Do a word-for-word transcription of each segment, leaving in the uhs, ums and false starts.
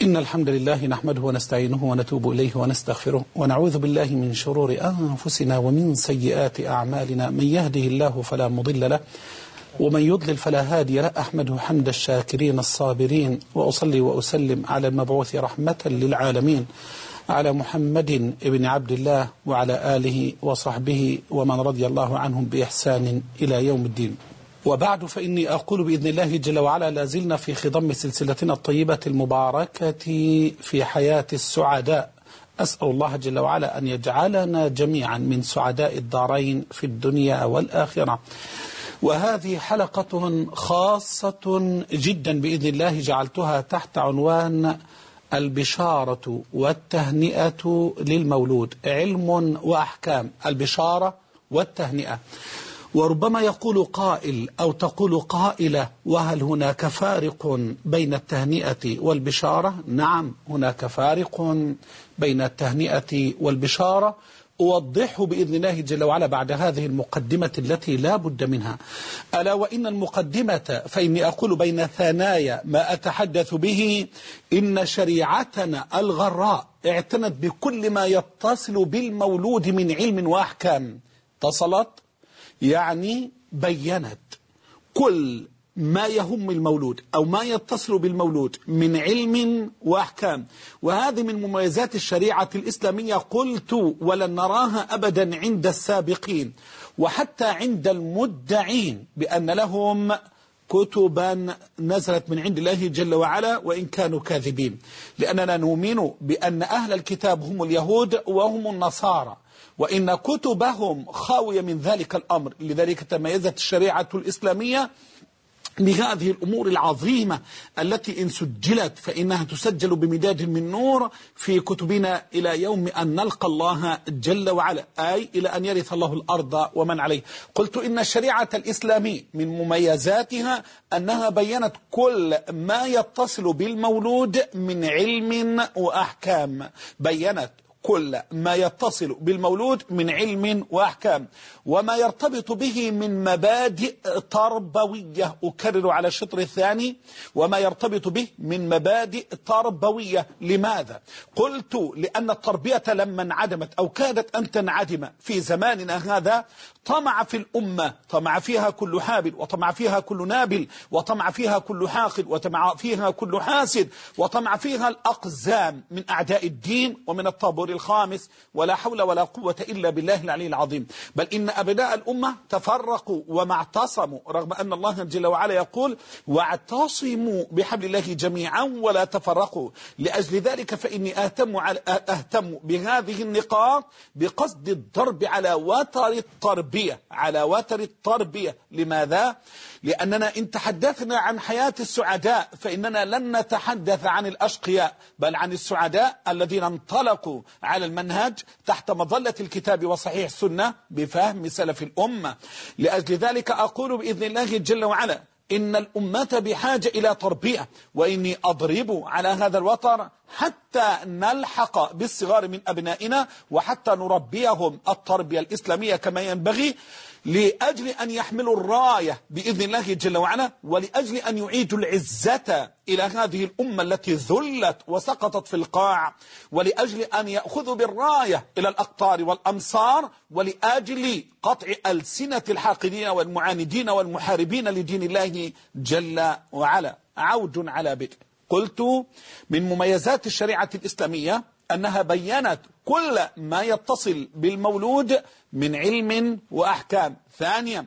إن الحمد لله نحمده ونستعينه ونتوب إليه ونستغفره ونعوذ بالله من شرور أنفسنا ومن سيئات أعمالنا. من يهده الله فلا مضل له ومن يضلل فلا هادي له. أحمده حمد الشاكرين الصابرين، وأصلي وأسلم على المبعوث رحمة للعالمين، على محمد ابن عبد الله وعلى آله وصحبه ومن رضي الله عنهم بإحسان إلى يوم الدين. وبعد، فإني أقول بإذن الله جل وعلا لازلنا في خضم سلسلتنا الطيبة المباركة في حياة السعداء. أسأل الله جل وعلا أن يجعلنا جميعا من سعداء الدارين في الدنيا والآخرة. وهذه حلقة خاصة جدا بإذن الله جعلتها تحت عنوان البشارة والتهنئة للمولود، علم وأحكام. البشارة والتهنئة. وربما يقول قائل أو تقول قائلة: وهل هناك فارق بين التهنئة والبشارة؟ نعم، هناك فارق بين التهنئة والبشارة، أوضحه بإذن الله جل وعلا بعد هذه المقدمة التي لا بد منها. ألا وإن المقدمة، فإني أقول بين ثنايا ما أتحدث به، إن شريعتنا الغراء اعتنت بكل ما يتصل بالمولود من علم وأحكام. اتصلت يعني بينت كل ما يهم المولود أو ما يتصل بالمولود من علم وأحكام. وهذه من مميزات الشريعة الإسلامية، قلت ولن نراها أبدا عند السابقين وحتى عند المدعين بأن لهم كتبا نزلت من عند الله جل وعلا، وإن كانوا كاذبين، لأننا نؤمن بأن أهل الكتاب هم اليهود وهم النصارى، وإن كتبهم خاوية من ذلك الأمر. لذلك تميزت الشريعة الإسلامية بهذه الأمور العظيمة التي إن سجلت فإنها تسجل بمداد من نور في كتبنا إلى يوم أن نلقى الله جل وعلا، أي إلى أن يرث الله الأرض ومن عليه. قلت إن الشريعة الإسلامية من مميزاتها أنها بيّنت كل ما يتصل بالمولود من علم وأحكام. بيّنت كل ما يتصل بالمولود من علم وأحكام، وما يرتبط به من مبادئ تربوية. أكرر على الشطر الثاني: وما يرتبط به من مبادئ تربوية. لماذا؟ قلت لأن التربية لما انعدمت أو كادت أن تنعدم في زماننا هذا، طمع في الأمة، طمع فيها كل حابل، وطمع فيها كل نابل، وطمع فيها كل حاقد، وطمع فيها كل حاسد، وطمع فيها الأقزام من أعداء الدين ومن الطابور الخامس، ولا حول ولا قوة إلا بالله العلي العظيم. بل إن أبناء الأمة تفرقوا وما اعتصموا، رغم أن الله جل وعلا يقول: واعتصموا بحبل الله جميعا ولا تفرقوا. لأجل ذلك فإني أهتم, على أهتم بهذه النقاط بقصد الضرب على وتر التربية، على وتر التربية. لماذا؟ لأننا إن تحدثنا عن حياة السعداء فإننا لن نتحدث عن الأشقياء، بل عن السعداء الذين انطلقوا على المنهج تحت مظلة الكتاب وصحيح السنة بفهم سلف الأمة. لأجل ذلك أقول بإذن الله جل وعلا إن الأمة بحاجة إلى تربية، وإني أضرب على هذا الوتر حتى نلحق بالصغار من أبنائنا وحتى نربيهم التربية الإسلامية كما ينبغي، لأجل أن يحملوا الراية بإذن الله جل وعلا، ولأجل أن يعيدوا العزة إلى هذه الأمة التي ذلت وسقطت في القاع، ولأجل أن يأخذوا بالراية إلى الأقطار والأمصار، ولأجل قطع ألسنة الحاقدين والمعاندين والمحاربين لدين الله جل وعلا. عود على بدء. قلت من مميزات الشريعة الإسلامية أنها بيّنت كل ما يتصل بالمولود من علم وأحكام. ثانيا،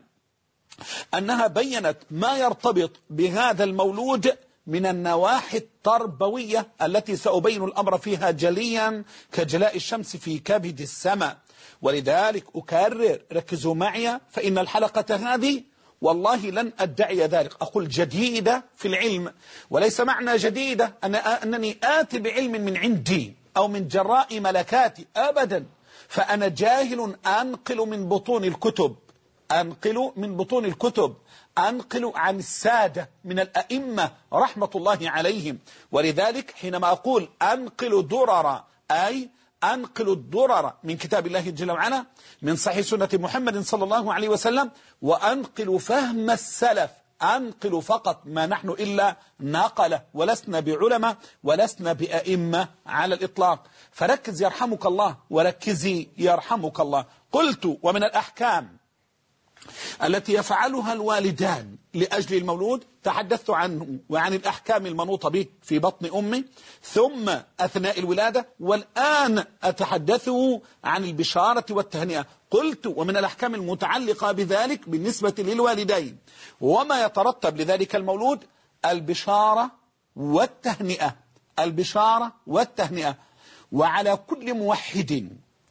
أنها بيّنت ما يرتبط بهذا المولود من النواحي التربوية التي سأبين الأمر فيها جليا كجلاء الشمس في كبد السماء. ولذلك أكرر، ركزوا معي، فإن الحلقة هذه والله لن أدعي ذلك، أقول جديدة في العلم، وليس معنى جديدة أن أنني آتي بعلم من عندي أو من جراء ملكاتي، أبدا. فأنا جاهل أنقل من بطون الكتب، أنقل من بطون الكتب، أنقل عن السادة من الأئمة رحمة الله عليهم. ولذلك حينما أقول أنقل درر، أي أنقل الدرر من كتاب الله جل وعلا، من صحيح سنة محمد صلى الله عليه وسلم، وأنقل فهم السلف أنقل فقط ما نحن إلا ناقلة، ولسنا بعلماء ولسنا بأئمة على الإطلاق. فركز يرحمك الله وركزي يرحمك الله. قلت ومن الأحكام التي يفعلها الوالدان لأجل المولود تحدثت عنه وعن الأحكام المنوطة به في بطن أمه ثم أثناء الولادة، والآن أتحدث عن البشارة والتهنئة. قلت ومن الأحكام المتعلقة بذلك بالنسبة للوالدين وما يترتب لذلك المولود البشارة والتهنئة، البشارة والتهنئة. وعلى كل موحد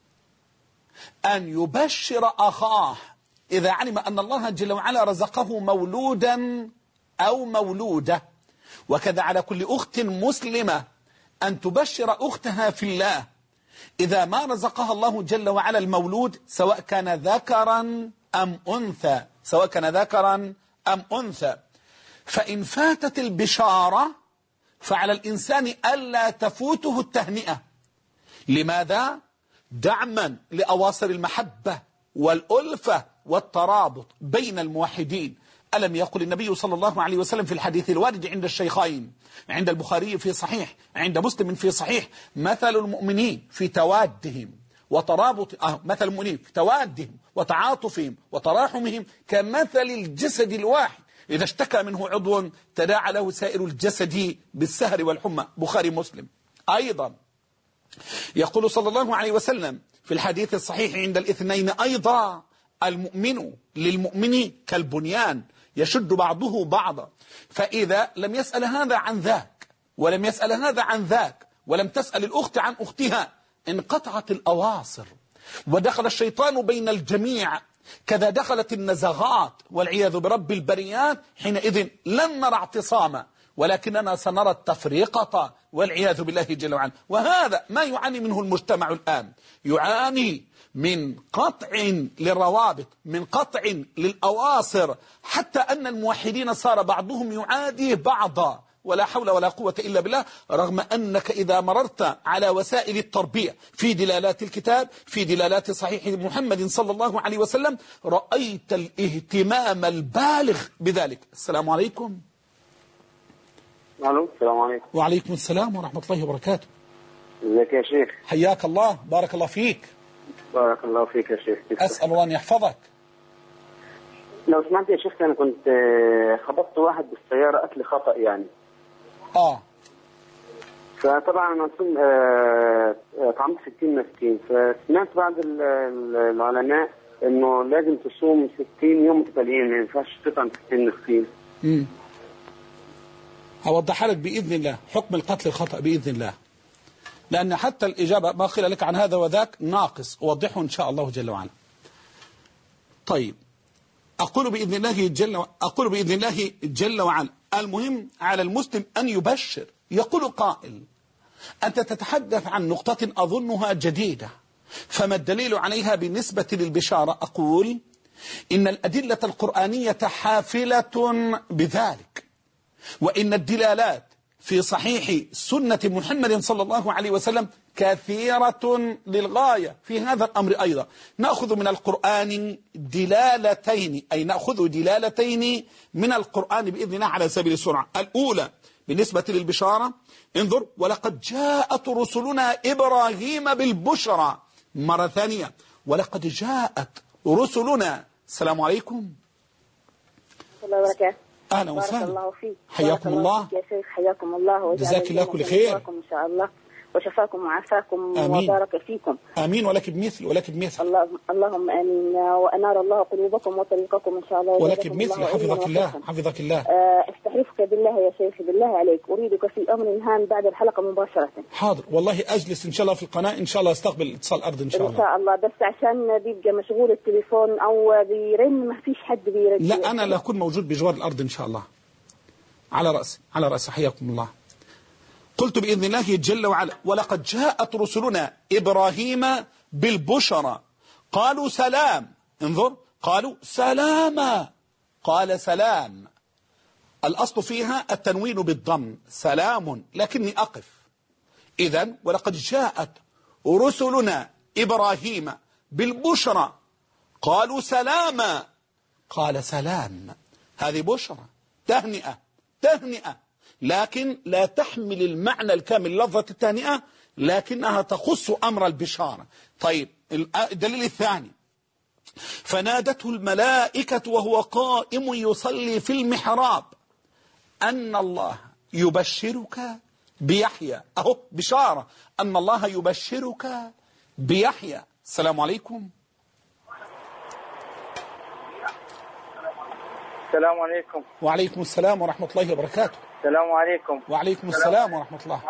أن يبشر أخاه إذا علم أن الله جل وعلا رزقه مولودا أو مولودة، وكذا على كل أخت مسلمة أن تبشر أختها في الله إذا ما رزقها الله جل وعلا المولود، سواء كان ذكرا أم أنثى، سواء كان ذكرا أم أنثى. فإن فاتت البشارة فعلى الإنسان ألا تفوته التهنئة. لماذا؟ دعما لأواصر المحبة والألفة والترابط بين الموحدين. ألم يقل النبي صلى الله عليه وسلم في الحديث الوارد عند الشيخين، عند البخاري في صحيح، عند مسلم في صحيح: مثل المؤمنين في توادهم وترابط آه مثل المؤمنين في توادهم وتعاطفهم وتراحمهم كمثل الجسد الواحد إذا اشتكى منه عضو تداعى له سائر الجسد بالسهر والحمى. بخاري مسلم. أيضا يقول صلى الله عليه وسلم في الحديث الصحيح عند الاثنين أيضا: المؤمن للمؤمن كالبنيان يشد بعضه بعضا. فإذا لم يسأل هذا عن ذاك ولم يسأل هذا عن ذاك ولم تسأل الأخت عن أختها انقطعت الأواصر ودخل الشيطان بين الجميع، كذا دخلت النزغات والعياذ برب البريات. حينئذ لن نرى اعتصاما ولكننا سنرى التفريقة والعياذ بالله جل وعلا. وهذا ما يعاني منه المجتمع الآن، يعاني من قطع للروابط، من قطع للأواصر، حتى أن الموحدين صار بعضهم يعادي بعضا، ولا حول ولا قوة إلا بالله. رغم أنك إذا مررت على وسائل التربية في دلالات الكتاب، في دلالات صحيح محمد صلى الله عليه وسلم، رأيت الاهتمام البالغ بذلك. السلام عليكم. الو السلام عليكم. وعليكم السلام ورحمة الله وبركاته. ازيك يا شيخ؟ حياك الله، بارك الله فيك. بارك الله فيك يا شيخ. أسأل الله أن يحفظك. لو سمعت يا شيخ، أنا كنت خبطت واحد بالسيارة قتل خطأ يعني. آه فطبعا أنا طعمت ستين مسكين، فسمعت بعض العلماء إنه لازم تصوم ستين يوم متتاليين، ما ينفعش تطعم ستين مسكين. امم هوضح لك بإذن الله حكم القتل الخطأ بإذن الله، لأن حتى الإجابة ما قيل لك عن هذا وذاك ناقص، أوضحه إن شاء الله جل وعلا. طيب، أقول بإذن الله جل و... أقول بإذن الله جل وعلا: المهم على المسلم أن يبشر. يقول قائل: أنت تتحدث عن نقطة أظنها جديدة، فما الدليل عليها بالنسبة للبشارة؟ أقول: إن الأدلة القرآنية حافلة بذلك، وإن الدلالات في صحيح سنة محمد صلى الله عليه وسلم كثيرة للغاية في هذا الأمر. أيضا نأخذ من القرآن دلالتين، أي نأخذ دلالتين من القرآن بإذن الله على سبيل السرعة. الأولى بالنسبة للبشارة: انظر: ولقد جاءت رسلنا إبراهيم بالبشرى. مرة ثانية: ولقد جاءت رسلنا. السلام عليكم. الله وبركاته. أهلا وسهلا. بارك الله فيك. حياكم الله يا شيخ، حياكم الله. جزاك الله كل خير. إن شاء الله، وشفاكم وعافاكم آمين. وبارك فيكم. آمين، ولك بمثل ولك بمثل. الله اللهم آمين. وأنار الله قلوبكم وطريقكم إن شاء الله. ولك بمثل. حفظك الله حفظك الله. أه استحلفك بالله يا شيخ، بالله عليك أريدك في أمر هام بعد الحلقة مباشرة. حاضر، والله أجلس إن شاء الله في القناة، إن شاء الله استقبل اتصال أرض إن شاء الله. إن شاء الله، بس عشان بيبقى مشغول التليفون أو بيرن، ما فيش حد بيرن. لا، أنا لا أكون موجود بجوار الأرض إن شاء الله. على رأسي على رأسي. حياكم الله. قلت بإذن الله جل وعلا: ولقد جاءت رسلنا إبراهيم بالبشرى قالوا سلام. انظر: قالوا سلاما، قال سلام. الأصل فيها التنوين بالضم، سلام، لكني أقف. إذن ولقد جاءت رسلنا إبراهيم بالبشرى قالوا سلاما، قال سلام. هذه بشرى، تهنئة تهنئة، لكن لا تحمل المعنى الكامل لفظة التهنئة، لكنها تخص أمر البشارة. طيب الدليل الثاني، فنادته الملائكة وهو قائم يصلي في المحراب أن الله يبشرك بيحيى. أهو بشارة أن الله يبشرك بيحيى. السلام عليكم. السلام عليكم. وعليكم السلام ورحمة الله وبركاته. السلام عليكم. وعليكم السلام ورحمة الله.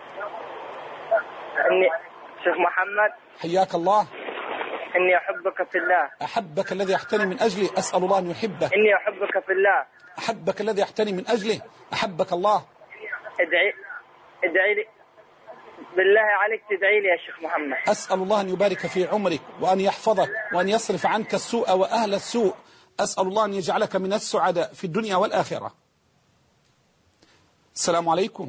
إني شيخ محمد، حياك الله. إني أحبك في الله. أحبك الذي أحتني من أجله، أسأل الله أن يحبه. إني أحبك في الله. أحبك الذي أحتني من أجله، أحبك الله. ادعي ادعي لي بالله عليك، تدعي لي يا شيخ محمد. أسأل الله أن يبارك في عمرك وأن يحفظك وأن يصرف عنك السوء وأهل السوء. أسأل الله أن يجعلك من السعداء في الدنيا والآخرة. السلام عليكم.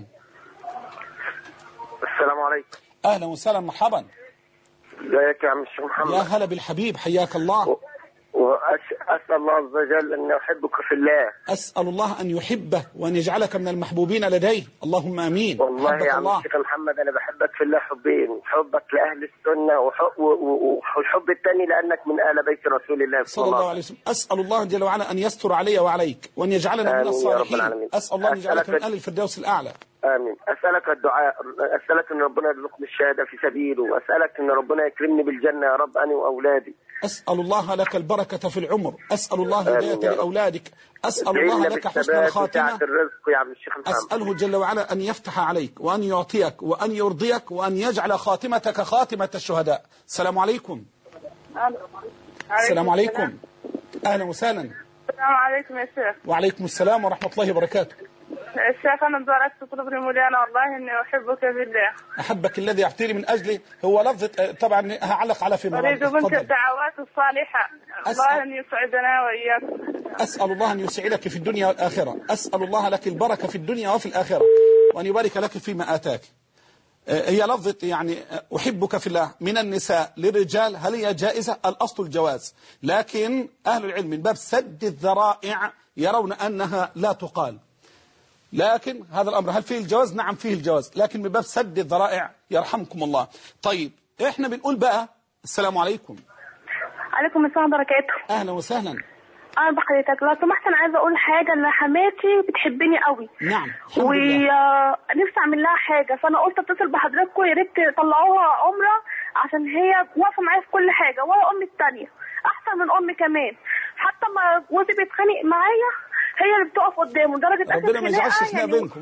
السلام عليكم. أهلا وسهلا، مرحبا. ازيك يا عم الشيخ محمد؟ يا هلا بالحبيب، حياك الله. وأسأل الله عز وجل أن يحبك في الله. أسأل الله أن يحبه وأن يجعلك من المحبوبين لديه، اللهم آمين. والله يا عم الشيخ محمد أنا بحبك في الله حبين، حبك لأهل السنة والحب الثاني لأنك من آل بيت رسول الله صلى الله عليه وسلم. أسأل الله جل وعلا أن يستر علي وعليك وأن يجعلنا من الصالحين. أسأل الله أن يجعلك من أهل الفردوس الأعلى. آمين. أسألك الدعاء، أسألك أن ربنا يرزقني الشهادة في سبيله، وأسألك أن ربنا يكرمني بالجنة يا رب أنا وأولادي. أسأل الله لك البركة في العمر، أسأل الله هداية لأولادك، أسأل الله لك حسن الخاتمة. أسأله جل وعلا أن يفتح عليك وأن يعطيك وأن يرضيك وأن يجعل خاتمتك خاتمة الشهداء. السلام عليكم. السلام عليكم. أهلا وسهلا. السلام عليكم يا شيخ. وعليكم السلام ورحمة الله وبركاته. الشيخ أنا بدورك تطلب لي مولانا والله إني أحبك في الله. أحبك الذي أحتري من أجله، هو لفظة طبعا هعلق على في مرات. أريد منك الدعوات الصالحة، الله أن يسعدنا وإياكم. أسأل الله أن يسعدك في الدنيا والآخرة، أسأل الله لك البركة في الدنيا وفي الآخرة وأن يبارك لك فيما آتاك. هي لفظة يعني أحبك في الله من النساء للرجال، هل هي جائزة؟ الأصل الجواز، لكن أهل العلم من باب سد الذرائع يرون أنها لا تقال، لكن هذا الأمر هل فيه الجواز؟ نعم فيه الجواز، لكن من باب سد الذرائع يرحمكم الله. طيب إحنا بنقول بقى السلام عليكم. عليكم السلام وبركاته. أهلا وسهلا. أنا بحضرتك لو سمحت أنا عايزة أقول حاجة، إن حماتي بتحبني قوي. نعم. ونفسي أعمل لها حاجة، فأنا قلت أتصل بحضراتكم يا ريت تطلعوها عمرة، عشان هي واقفة معايا في كل حاجة، وهي أمي الثانية أحسن من أمي كمان، حتى ما جوزي بيتخانق معايا هي اللي بتقف قدامه لدرجة ربنا ما يجعلش خناقة بينكم.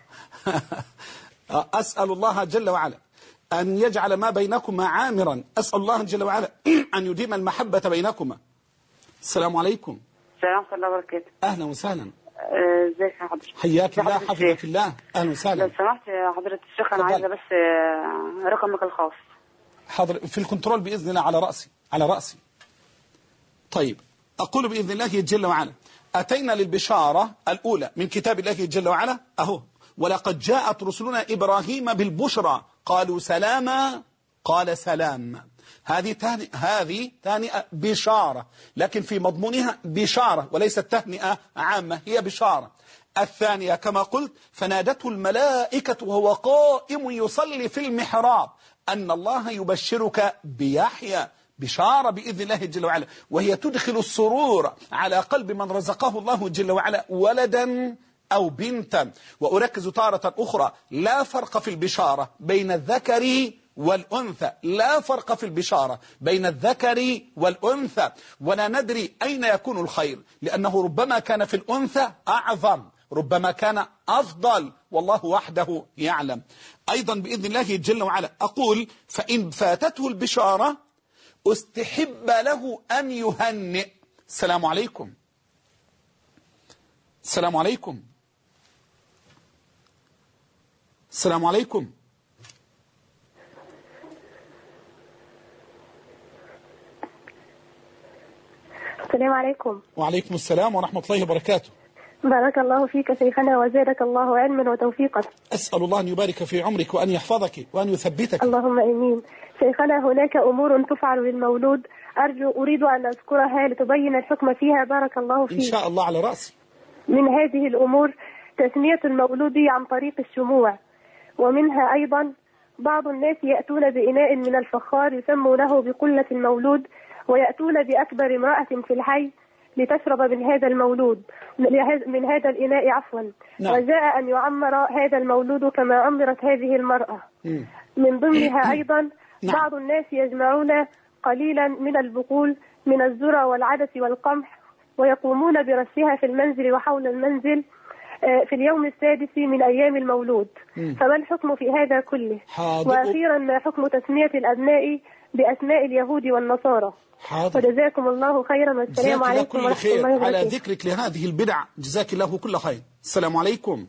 أسأل الله جل وعلا أن يجعل ما بينكما عامرا، أسأل الله جل وعلا أن يديم المحبة بينكما. السلام عليكم. السلام ورحمة الله وبركاته. أهلا وسهلا. ازيك يا حضرتك؟ حياك الله حفظك الله. أهلا وسهلا. لو سمحت يا حضرة الشيخ أنا عايزة بس رقمك الخاص. حاضر، في الكنترول بإذن الله على رأسي على رأسي. طيب أقول بإذن الله جل وعلا أتينا للبشارة الأولى من كتاب الله جل وعلا أهو، ولقد جاءت رسلنا إبراهيم بالبشرى قالوا سلاما قال سلام. هذه تهنئة، هذه تهنئة بشارة، لكن في مضمونها بشارة وليست تهنئة عامة، هي بشارة. الثانية كما قلت فنادته الملائكة وهو قائم يصلي في المحراب أن الله يبشرك بيحيى، بشارة بإذن الله جل وعلا، وهي تدخل السرور على قلب من رزقه الله جل وعلا ولدا أو بنتا. وأركز تارة أخرى لا فرق في البشارة بين الذكر والأنثى، لا فرق في البشارة بين الذكر والأنثى، ولا ندري أين يكون الخير، لأنه ربما كان في الأنثى أعظم، ربما كان أفضل، والله وحده يعلم. أيضا بإذن الله جل وعلا أقول فإن فاتته البشارة استحب له أن يهنئ. السلام عليكم. السلام عليكم. السلام عليكم. السلام عليكم. وعليكم السلام ورحمة الله وبركاته. بارك الله فيك شيخنا وزادك الله علما وتوفيقا. أسأل الله أن يبارك في عمرك وأن يحفظك وأن يثبتك. اللهم آمين. شيخنا هناك أمور تفعل للمولود أرجو أريد أن أذكرها لتبين الحكم فيها، بارك الله فيك. إن شاء الله على رأسي. من هذه الأمور تسمية المولود عن طريق الشموع، ومنها أيضا بعض الناس يأتون بإناء من الفخار يسمونه بقلة المولود، ويأتون بأكبر امرأة في الحي لتشرب من هذا المولود من هذا الإناء عفوا نعم. وجاء أن يعمر هذا المولود كما عمرت هذه المرأة. م. من ضمنها أيضا نعم. بعض الناس يجمعون قليلا من البقول من الذرة والعدس والقمح ويقومون برشها في المنزل وحول المنزل في اليوم السادس من أيام المولود. م. فما الحكم في هذا كله؟ حاضر. وأخيرا ما حكم تسمية الأبناء بأسماء اليهود والنصارى؟ حاضر. وجزاكم الله خيرا والسلام عليكم ورحمة الله وبركاته. على ذكرك لهذه البدع جزاك الله كل خير. السلام عليكم.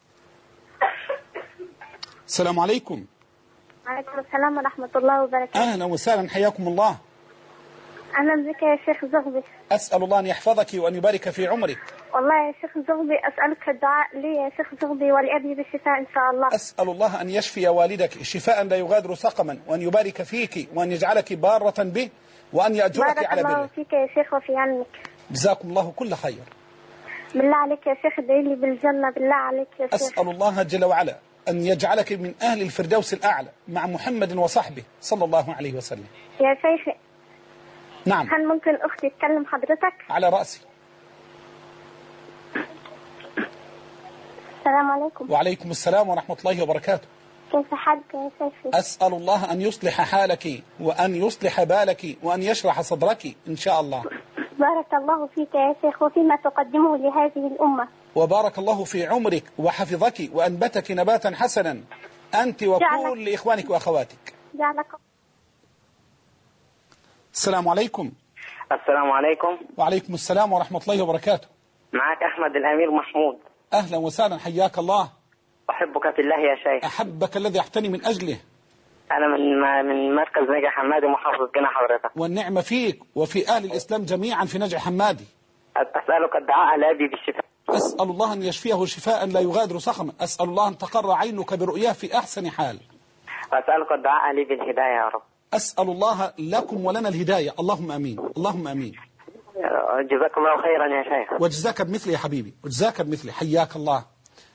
السلام عليكم. وعليكم السلام ورحمة الله وبركاته. أهلا وسهلا حياكم الله. أهلا بك يا شيخ زغبي. أسأل الله أن يحفظك وأن يبارك في عمرك. والله يا شيخ زغبي أسألك الدعاء لي يا شيخ زغبي ولأبي بالشفاء إن شاء الله. أسأل الله أن يشفي والدك شفاء لا يغادر سقما، وأن يبارك فيك وأن يجعلك بارة به، وأن يأجرك على بره. بارك الله فيك يا شيخ وفي علمك. جزاكم الله كل خير. بالله عليك يا شيخ ادعي لي بالجنة بالله عليك يا شيخ. أسأل الله جل وعلا أن يجعلك من أهل الفردوس الأعلى مع محمد وصحبه صلى الله عليه وسلم. يا شيخ نعم. هل ممكن أختي تكلم حضرتك؟ على رأسي. السلام عليكم. وعليكم السلام ورحمة الله وبركاته. كيف حالك يا شيخ؟ أسأل الله أن يصلح حالك وأن يصلح بالك وأن يشرح صدرك إن شاء الله. بارك الله فيك يا شيخ وفيما تقدمه لهذه الأمة. وبارك الله في عمرك وحفظك وأنبتك نباتا حسنا أنت وكل إخوانك وأخواتك. جعلك. السلام عليكم. السلام عليكم. وعليكم السلام ورحمة الله وبركاته. معك أحمد الأمير محمود. أهلا وسهلا حياك الله. أحبك في الله يا شيخ. أحبك الذي أحتني من أجله. أنا من من مركز نجع حمادي محافظة جنة حضرتك. والنعمة فيك وفي أهل الإسلام جميعا في نجع حمادي. أسألك الدعاء لأبي بالشفاء. أسأل الله أن يشفيه شفاء لا يغادر سقما. أسأل الله أن تقر عينك برؤياه في أحسن حال. أسألك الدعاء لي بالهداية يا رب. أسأل الله لكم ولنا الهداية. اللهم أمين اللهم أمين. جزاك الله خيرا يا شيخ. وجزاك بمثلي يا حبيبي وجزاك بمثلي حياك الله.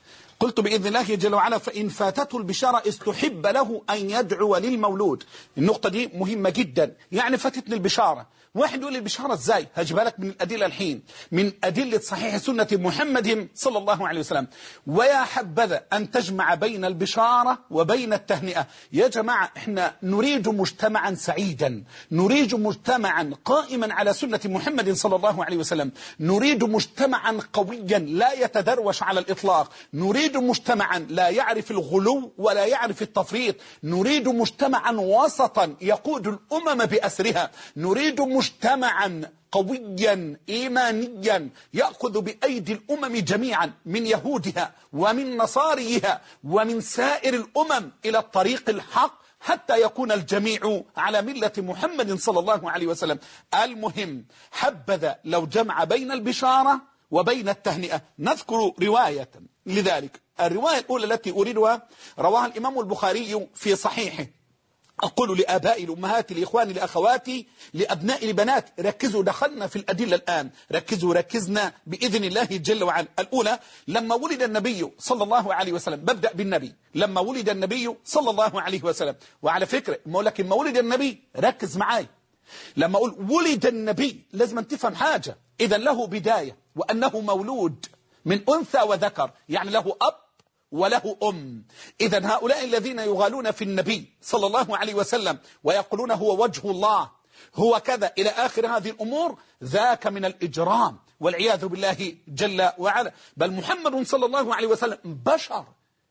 قلت بإذن الله جل وعلا فإن فاتته البشارة استحب له أن يدعو للمولود. النقطة دي مهمة جدا. يعني فاتتني البشارة، واحد يقول لي البشارة ازاي؟ هجيبها لك من الأدلة الحين، من أدلة صحيح سنة محمد صلى الله عليه وسلم. ويا حبذا أن تجمع بين البشارة وبين التهنئة. يا جماعة احنا نريد مجتمعا سعيدا، نريد مجتمعا قائما على سنة محمد صلى الله عليه وسلم، نريد مجتمعا قويا لا يتدروش على الإطلاق، نريد مجتمعا لا يعرف الغلو ولا يعرف التفريط، نريد مجتمعا وسطا يقود الأمم بأسرها، نريد مجتمعا قويا إيمانيا يأخذ بأيدي الأمم جميعا من يهودها ومن نصاريها ومن سائر الأمم إلى الطريق الحق حتى يكون الجميع على ملة محمد صلى الله عليه وسلم. المهم حبذا لو جمع بين البشارة وبين التهنئة. نذكر رواية لذلك. الرواية الأولى التي أريدها رواها الإمام البخاري في صحيحه. أقول لآبائي لأمهاتي لإخواني لأخواتي لأبنائي لبنات ركزوا، دخلنا في الأدلة الآن، ركزوا ركزنا بإذن الله جل وعلا. الأولى لما ولد النبي صلى الله عليه وسلم، ببدأ بالنبي. لما ولد النبي صلى الله عليه وسلم، وعلى فكرة لكن ما ولد النبي ركز معاي، لما أقول ولد النبي لازم أن تفهم حاجة، إذا له بداية وأنه مولود من أنثى وذكر، يعني له أب وله أم. إذن هؤلاء الذين يغالون في النبي صلى الله عليه وسلم ويقولون هو وجه الله هو كذا إلى آخر هذه الأمور، ذاك من الإجرام والعياذ بالله جل وعلا. بل محمد صلى الله عليه وسلم بشر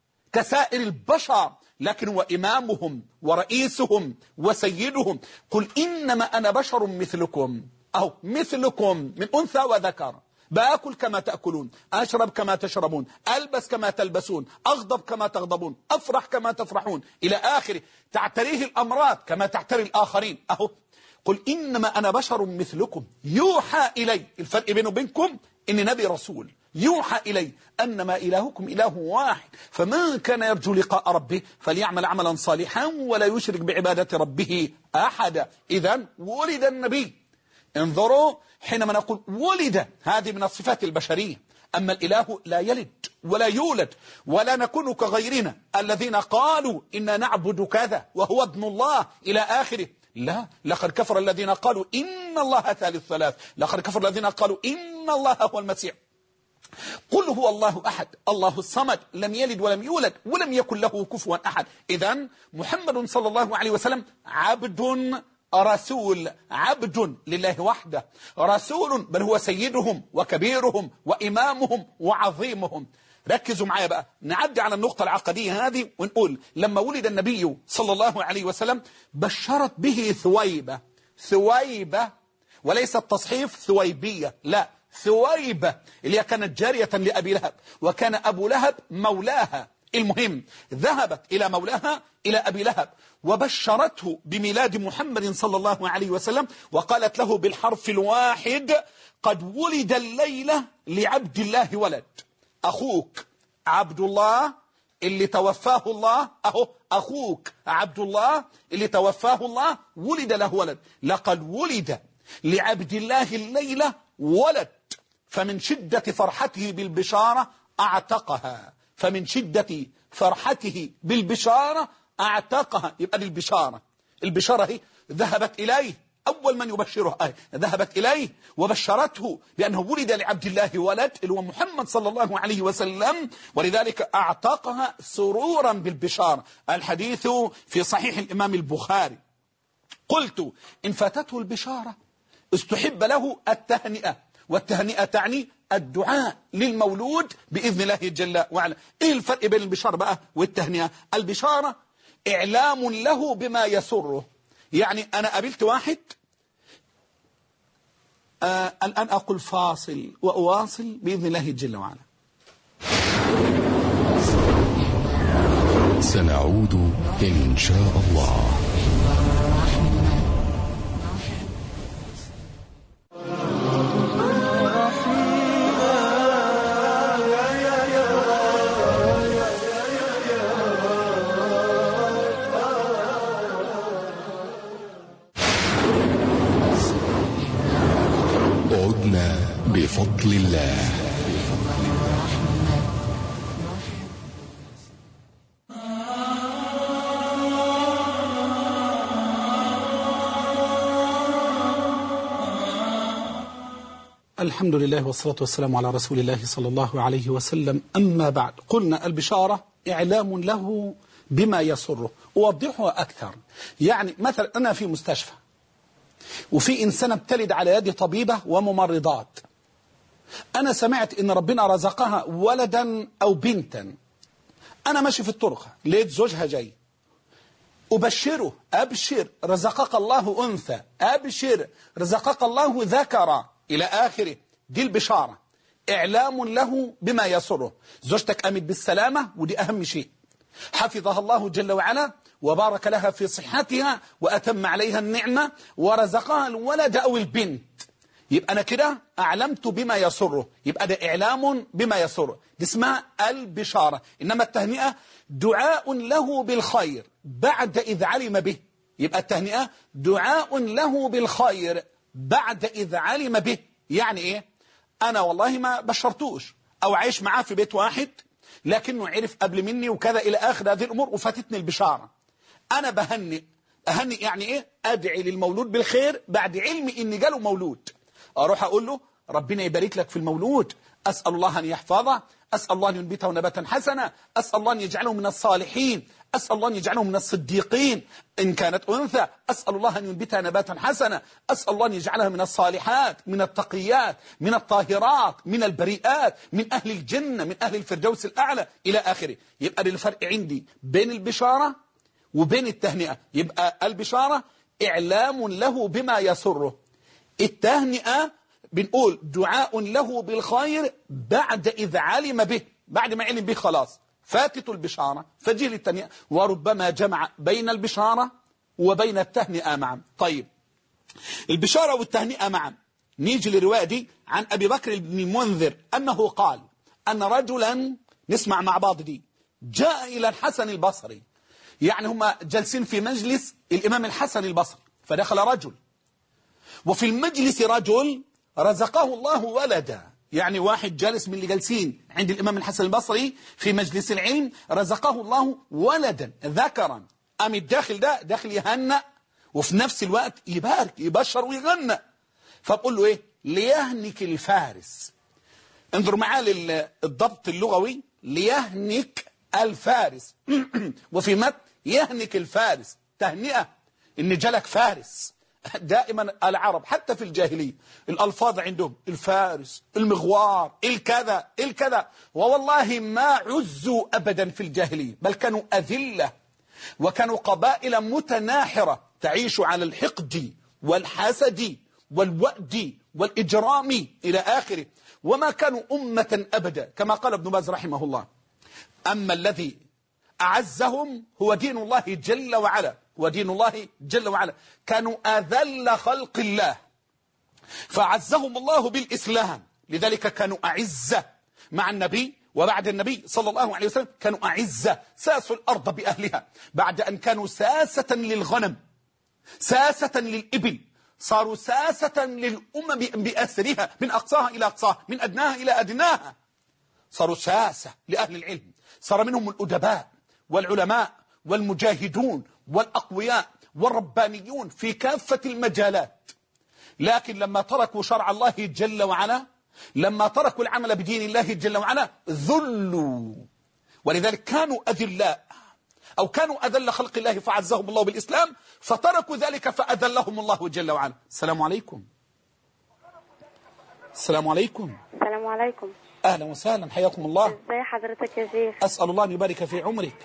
كسائر البشر، لكن هو إمامهم ورئيسهم وسيدهم. قل إنما أنا بشر مثلكم، أو مثلكم من أنثى وذكر، بأكل كما تأكلون، أشرب كما تشربون، ألبس كما تلبسون، أغضب كما تغضبون، أفرح كما تفرحون إلى آخره. تعتريه الأمراض كما تعتري الآخرين. أهو قل إنما أنا بشر مثلكم يوحى إلي. الفرق بينه وبينكم إن نبي رسول يوحى إلي أنما إلهكم إله واحد، فمن كان يرجو لقاء ربه فليعمل عملا صالحا ولا يشرك بعبادة ربه أحدا. إذن ولد النبي. انظروا حينما نقول ولد هذه من الصفات البشرية. أما الإله لا يلد ولا يولد ولا نكون كغيرنا الذين قالوا إنا نعبد كذا وهو ابن الله إلى آخره. لا، لقد كفر الذين قالوا إن الله ثالث ثلاث، لقد كفر الذين قالوا إن الله هو المسيح. قل هو الله أحد الله الصمد لم يلد ولم يولد ولم يكن له كفوا أحد. إذن محمد صلى الله عليه وسلم عبد رسول، عبد لله وحده، رسول، بل هو سيدهم وكبيرهم وإمامهم وعظيمهم. ركزوا معايا بقى، نعدي على النقطة العقدية هذه ونقول لما ولد النبي صلى الله عليه وسلم بشرت به ثويبة، ثويبة وليس التصحيف ثويبية، لا، ثويبة اللي كانت جارية لأبي لهب، وكان أبو لهب مولاها. المهم ذهبت إلى مولاها إلى أبي لهب وبشرته بميلاد محمد صلى الله عليه وسلم، وقالت له بالحرف الواحد قد ولد الليلة لعبد الله ولد. أخوك عبد الله اللي توفاه الله، أهو أخوك عبد الله اللي توفاه الله ولد له ولد. لقد ولد لعبد الله الليلة ولد. فمن شدة فرحته بالبشارة أعتقها، فمن شدة فرحته بالبشارة أعتقها. يبقى دي البشارة، البشارة هي ذهبت إليه، أول من يبشره آه. ذهبت إليه وبشرته بأنه ولد لعبد الله ولد اللي هو محمد صلى الله عليه وسلم، ولذلك أعتقها سرورا بالبشارة. الحديث في صحيح الإمام البخاري. قلت إن فاتته البشارة استحب له التهنئة، والتهنئة تعني الدعاء للمولود بإذن الله جل وعلا. إيه الفرق بين البشارة بقى والتهنئة؟ البشارة إعلام له بما يسره. يعني أنا قابلت واحد آه الآن أقول فاصل وأواصل بإذن الله جل وعلا. سنعود إن شاء الله. بفضل الله. الحمد لله والصلاة والسلام على رسول الله صلى الله عليه وسلم. أما بعد، قلنا البشارة إعلام له بما يسره. أوضحها أكثر. يعني مثلا أنا في مستشفى وفي إنسانة بتلد على يد طبيبة وممرضات، أنا سمعت إن ربنا رزقها ولدا أو بنتا، أنا ماشي في الطرقة لقيت زوجها جاي، أبشره أبشر رزقك الله أنثى، أبشر رزقك الله ذكر إلى آخره. دي البشارة، إعلام له بما يسره. زوجتك قامت بالسلامة ودي أهم شيء، حفظها الله جل وعلا وبارك لها في صحتها وأتم عليها النعمة ورزقها الولد أو البنت، يبقى أنا كده أعلمت بما يسره، يبقى ده إعلام بما يسره، دي اسمها البشارة. إنما التهنئة دعاء له بالخير بعد إذ علم به، يبقى التهنئة دعاء له بالخير بعد إذ علم به. يعني إيه؟ أنا والله ما بشرتوش أو عايش معاه في بيت واحد لكنه عرف قبل مني وكذا إلى آخر هذه الأمور وفاتتني البشارة، أنا بهنئ. أهنئ يعني إيه؟ أدعي للمولود بالخير بعد علمي إن جاله مولود، أروح أقول له ربنا يبارك لك في المولود، أسأل الله أن يحفظه، أسأل الله أن ينبته نباتا حسنا، أسأل الله أن يجعله من الصالحين، أسأل الله أن يجعله من الصديقين، إن كانت أنثى أسأل الله أن ينبتها نباتا حسنا، أسأل الله أن يجعلها من الصالحات، من التقيات، من الطاهرات، من البريئات، من أهل الجنة، من أهل الفردوس الأعلى إلى آخره. يبقى الفرق عندي بين البشارة وبين التهنئة. يبقى البشارة إعلام له بما يسره، التهنئة بنقول دعاء له بالخير بعد إذ علم به، بعد ما علم به خلاص فاتت البشارة فجي للتهنئة، وربما جمع بين البشارة وبين التهنئة معا. طيب البشارة والتهنئة معا. نيجي للرواية دي عن أبي بكر بن المنذر أنه قال أن رجلا، نسمع مع بعض دي، جاء إلى الحسن البصري، يعني هم جالسين في مجلس الإمام الحسن البصري، فدخل رجل وفي المجلس رجل رزقه الله ولدا، يعني واحد جالس من اللي جالسين عند الإمام الحسن البصري في مجلس العلم، رزقه الله ولدا ذكرا، أم الداخل ده داخل يهنأ وفي نفس الوقت يبارك يبشر ويغنى. فبقول له إيه؟ ليهنك الفارس. انظروا معاه للضبط اللغوي، ليهنك الفارس وفي مت يهنك الفارس، تهنئة إن جالك فارس. دائما العرب حتى في الجاهلية الألفاظ عندهم الفارس، المغوار، الكذا الكذا، ووالله ما عزوا أبدا في الجاهلية، بل كانوا أذلة وكانوا قبائل متناحرة تعيش على الحقد والحسد والوأد والإجرام إلى آخره، وما كانوا أمة أبدا، كما قال ابن باز رحمه الله. أما الذي أعزهم هو دين الله جل وعلا، ودين الله جل وعلا كانوا أذل خلق الله، فعزهم الله بالإسلام، لذلك كانوا أعزة مع النبي، وبعد النبي صلى الله عليه وسلم كانوا أعزة، ساسوا الأرض بأهلها، بعد أن كانوا ساسة للغنم، ساسة للإبل، صاروا ساسة للأمم بأسرها، من أقصاها إلى أقصاها، من أدناها إلى أدناها، صاروا ساسة لأهل العلم، صار منهم الأدباء والعلماء والمجاهدون والأقوياء والربانيون في كافة المجالات. لكن لما تركوا شرع الله جل وعلا، لما تركوا العمل بدين الله جل وعلا، ذلوا، ولذلك كانوا أذلاء، أو كانوا أذل خلق الله فعزهم الله بالإسلام، فتركوا ذلك فأذلهم الله جل وعلا. السلام عليكم. السلام عليكم. السلام عليكم. أهلا وسهلا، حياكم الله. ازي حضرتك يا شيخ؟ أسأل الله أن يبارك في عمرك.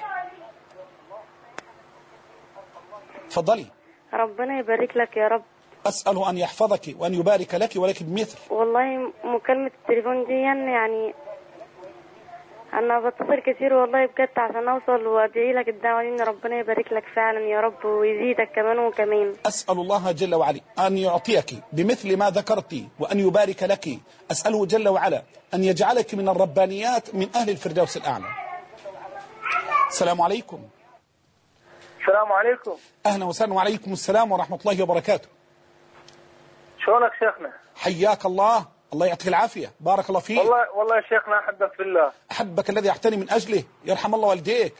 تفضلي. ربنا يبارك لك يا رب. أسأله أن يحفظك وأن يبارك لك ولك بمثل. والله مكالمة التليفون دي يعني أنا بتصل كتير والله بجد عشان أوصل وأدعي لك الدعوة دي، إن ربنا يبارك لك فعلا يا رب ويزيدك كمان وكمان. أسأل الله جل وعلا أن يعطيك بمثل ما ذكرت وأن يبارك لك. أسأله جل وعلا أن يجعلك من الربانيات من أهل الفردوس الأعلى. السلام عليكم. السلام عليكم. أهلا وسهلا. وعليكم السلام ورحمة الله وبركاته. شلونك شيخنا؟ حياك الله، الله يعطيك العافية، بارك الله فيك. والله والله يا شيخنا أحبك في الله. أحبك الذي أعتني من أجله، يرحم الله والديك.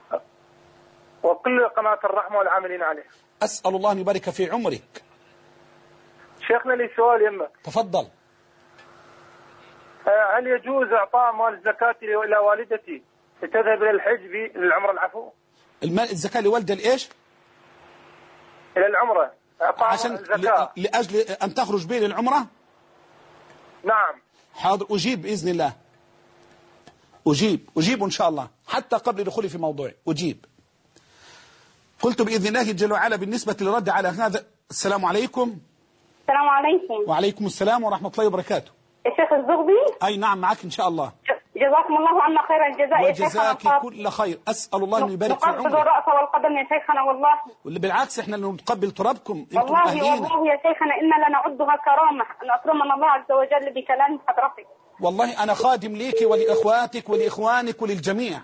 وكل قناة الرحمة والعاملين عليه. أسأل الله أن يبارك في عمرك. شيخنا لي سؤال يمك. تفضل. هل يجوز إعطاء مال الزكاة إلى والدتي لتذهب إلى الحج للعمرة العفو؟ المال الزكاة لوالدة الإيش؟ إلى العمرة. عشان الزكاة. لأجل أن تخرج به للعمرة؟ نعم. حاضر، أجيب بإذن الله. أجيب أجيب إن شاء الله، حتى قبل دخولي في موضوعي أجيب. قلت بإذن الله جل وعلا بالنسبة للرد على هذا. السلام عليكم. السلام عليكم. وعليكم السلام ورحمة الله وبركاته. الشيخ الزغبي. أي نعم، معك إن شاء الله. جزاكم الله عنا خير الجزاء يا شيخنا. وجزاك كل خير. أسأل الله أن يبارك في عمرك. نقبل الرأس والقدم يا شيخنا والله. واللي بالعكس إحنا اللي نتقبل ترابكم. والله والله يا شيخنا إنا لنعدها كرامة أن أكرمنا الله عز وجل بكلام حضرتك. والله أنا خادم ليك ولأخواتك ولإخوانك وللجميع.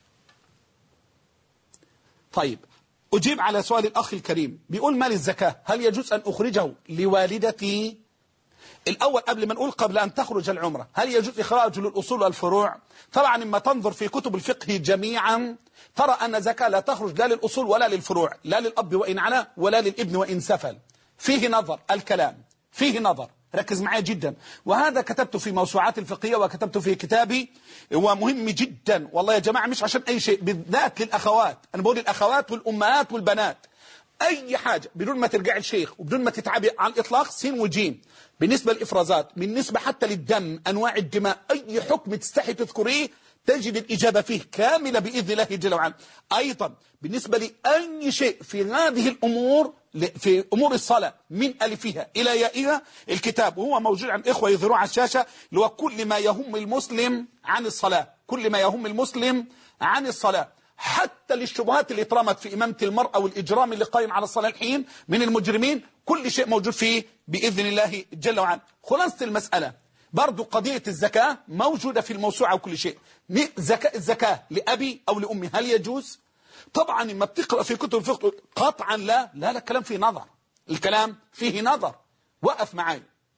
طيب، أجيب على سؤال الأخ الكريم. بيقول مال الزكاة هل يجوز أن أخرجه لوالدتي؟ الأول قبل ما نقول قبل أن تخرج العمرة، هل يجوز إخراجه للأصول والفروع؟ طبعا لما تنظر في كتب الفقه جميعا ترى أن زكاة لا تخرج لا للأصول ولا للفروع، لا للأب وإن علا ولا للابن وإن سفل. فيه نظر الكلام، فيه نظر، ركز معي جدا، وهذا كتبته في موسوعات الفقهية وكتبته في كتابي، هو مهم جدا والله يا جماعة، مش عشان أي شيء، بالذات للأخوات. أنا بقول الأخوات والأمهات والبنات، أي حاجة بدون ما ترجع الشيخ وبدون ما تتعبي على الإطلاق، سين وجيم، بالنسبة للإفرازات، بالنسبة حتى للدم، أنواع الدماء، أي حكم تستحي تذكريه تجد الإجابة فيه كاملة بإذن الله جل وعلا. أيضا بالنسبة لأي شيء في هذه الأمور، في أمور الصلاة من ألفها إلى يائها، الكتاب وهو موجود عن إخوة يظهروا على الشاشة، اللي هو كل ما يهم المسلم عن الصلاة، كل ما يهم المسلم عن الصلاة، حتى للشبهات اللي اترمت في إمامة المرأة والإجرام اللي قائم على الصلاة الحين من المجرمين، كل شيء موجود فيه بإذن الله جل وعلا. خلاصة المسألة برضو قضية الزكاة موجودة في الموسوعة وكل شيء. زكاة الزكاة لأبي أو لأمي هل يجوز؟ طبعا لما بتقرأ في كتب الفقه قطعا لا لا لا، الكلام فيه نظر، الكلام فيه نظر. وقف معي.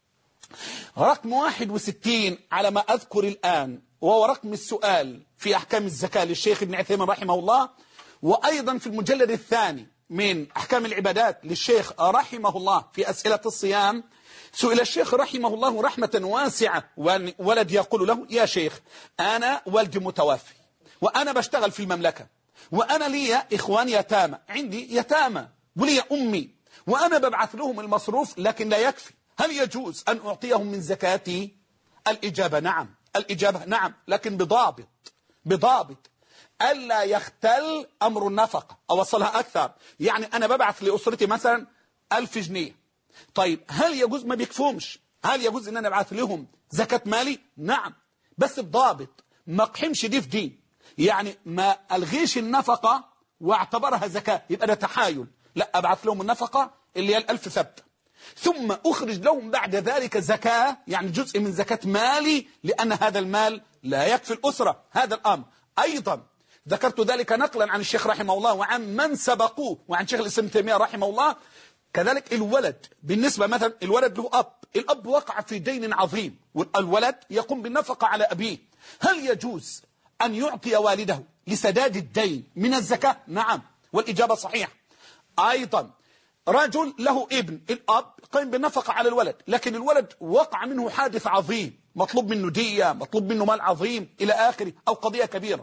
رقم واحد وستين على ما أذكر الآن، وهو رقم السؤال في أحكام الزكاة للشيخ ابن عثيمين رحمه الله، وأيضا في المجلد الثاني من أحكام العبادات للشيخ رحمه الله في أسئلة الصيام. سئل الشيخ رحمه الله رحمة واسعة، ولد يقول له: يا شيخ، أنا والدي متوفي، وأنا بشتغل في المملكة، وأنا لي إخوان يتامى، عندي يتامى ولي أمي، وأنا ببعث لهم المصروف لكن لا يكفي، هل يجوز أن أعطيهم من زكاتي؟ الإجابة نعم، الإجابة نعم، لكن بضابط بضابط ألا يختل أمر النفقة. أوصلها أكثر، يعني أنا ببعث لأسرتي مثلا ألف جنيه، طيب هل يجوز؟ ما بيكفومش، هل يجوز أن أنا أبعث لهم زكاة مالي؟ نعم، بس بضابط، ما اقحمش دي في دي، يعني ما ألغيش النفقة واعتبرها زكاة، يبقى ده تحايل، لا، أبعث لهم النفقة اللي هي الألف ثابتة، ثم أخرج لهم بعد ذلك زكاة، يعني جزء من زكاة مالي، لأن هذا المال لا يكفي الأسرة. هذا الأمر أيضا ذكرت ذلك نقلا عن الشيخ رحمه الله وعن من سبقوه، وعن شيخ الإسلام ابن تيمية رحمه الله. كذلك الولد، بالنسبة مثلا الولد له أب، الأب وقع في دين عظيم، والولد يقوم بالنفقة على أبيه، هل يجوز أن يعطي والده لسداد الدين من الزكاة؟ نعم، والإجابة صحيحة. أيضا رجل له ابن، الأب قام بالنفقة على الولد، لكن الولد وقع منه حادث عظيم، مطلوب منه دية، مطلوب منه مال عظيم إلى آخره، أو قضية كبيرة،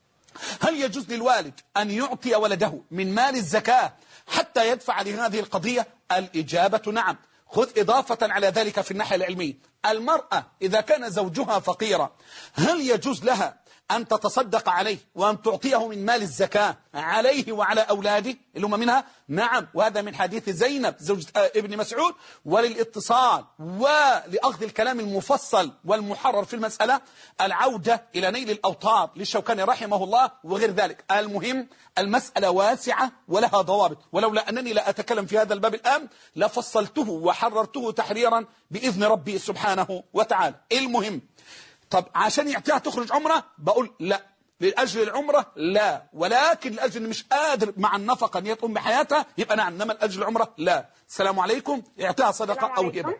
هل يجوز للوالد أن يعطي ولده من مال الزكاة حتى يدفع لهذه القضية؟ الإجابة نعم. خذ إضافة على ذلك في الناحية العلمية، المرأة إذا كان زوجها فقيرة، هل يجوز لها أن تتصدق عليه وأن تعطيه من مال الزكاة عليه وعلى أولاده اللي هم منها؟ نعم، وهذا من حديث زينب زوجة ابن مسعود. وللاتصال ولأخذ الكلام المفصل والمحرر في المسألة العودة إلى نيل الأوطار للشوكاني رحمه الله وغير ذلك. المهم المسألة واسعة ولها ضوابط، ولولا أنني لا أتكلم في هذا الباب الآن لفصلته وحررته تحريرا بإذن ربي سبحانه وتعالى. المهم، طب عشان يعطيها تخرج عمره؟ بقول لا، لأجل العمرة لا، ولكن لأجل مش قادر مع النفقة أن يقوم بحياتها يبقى نعم، إنما لأجل العمرة لا. السلام عليكم، يعطيها صدقة أو هبة.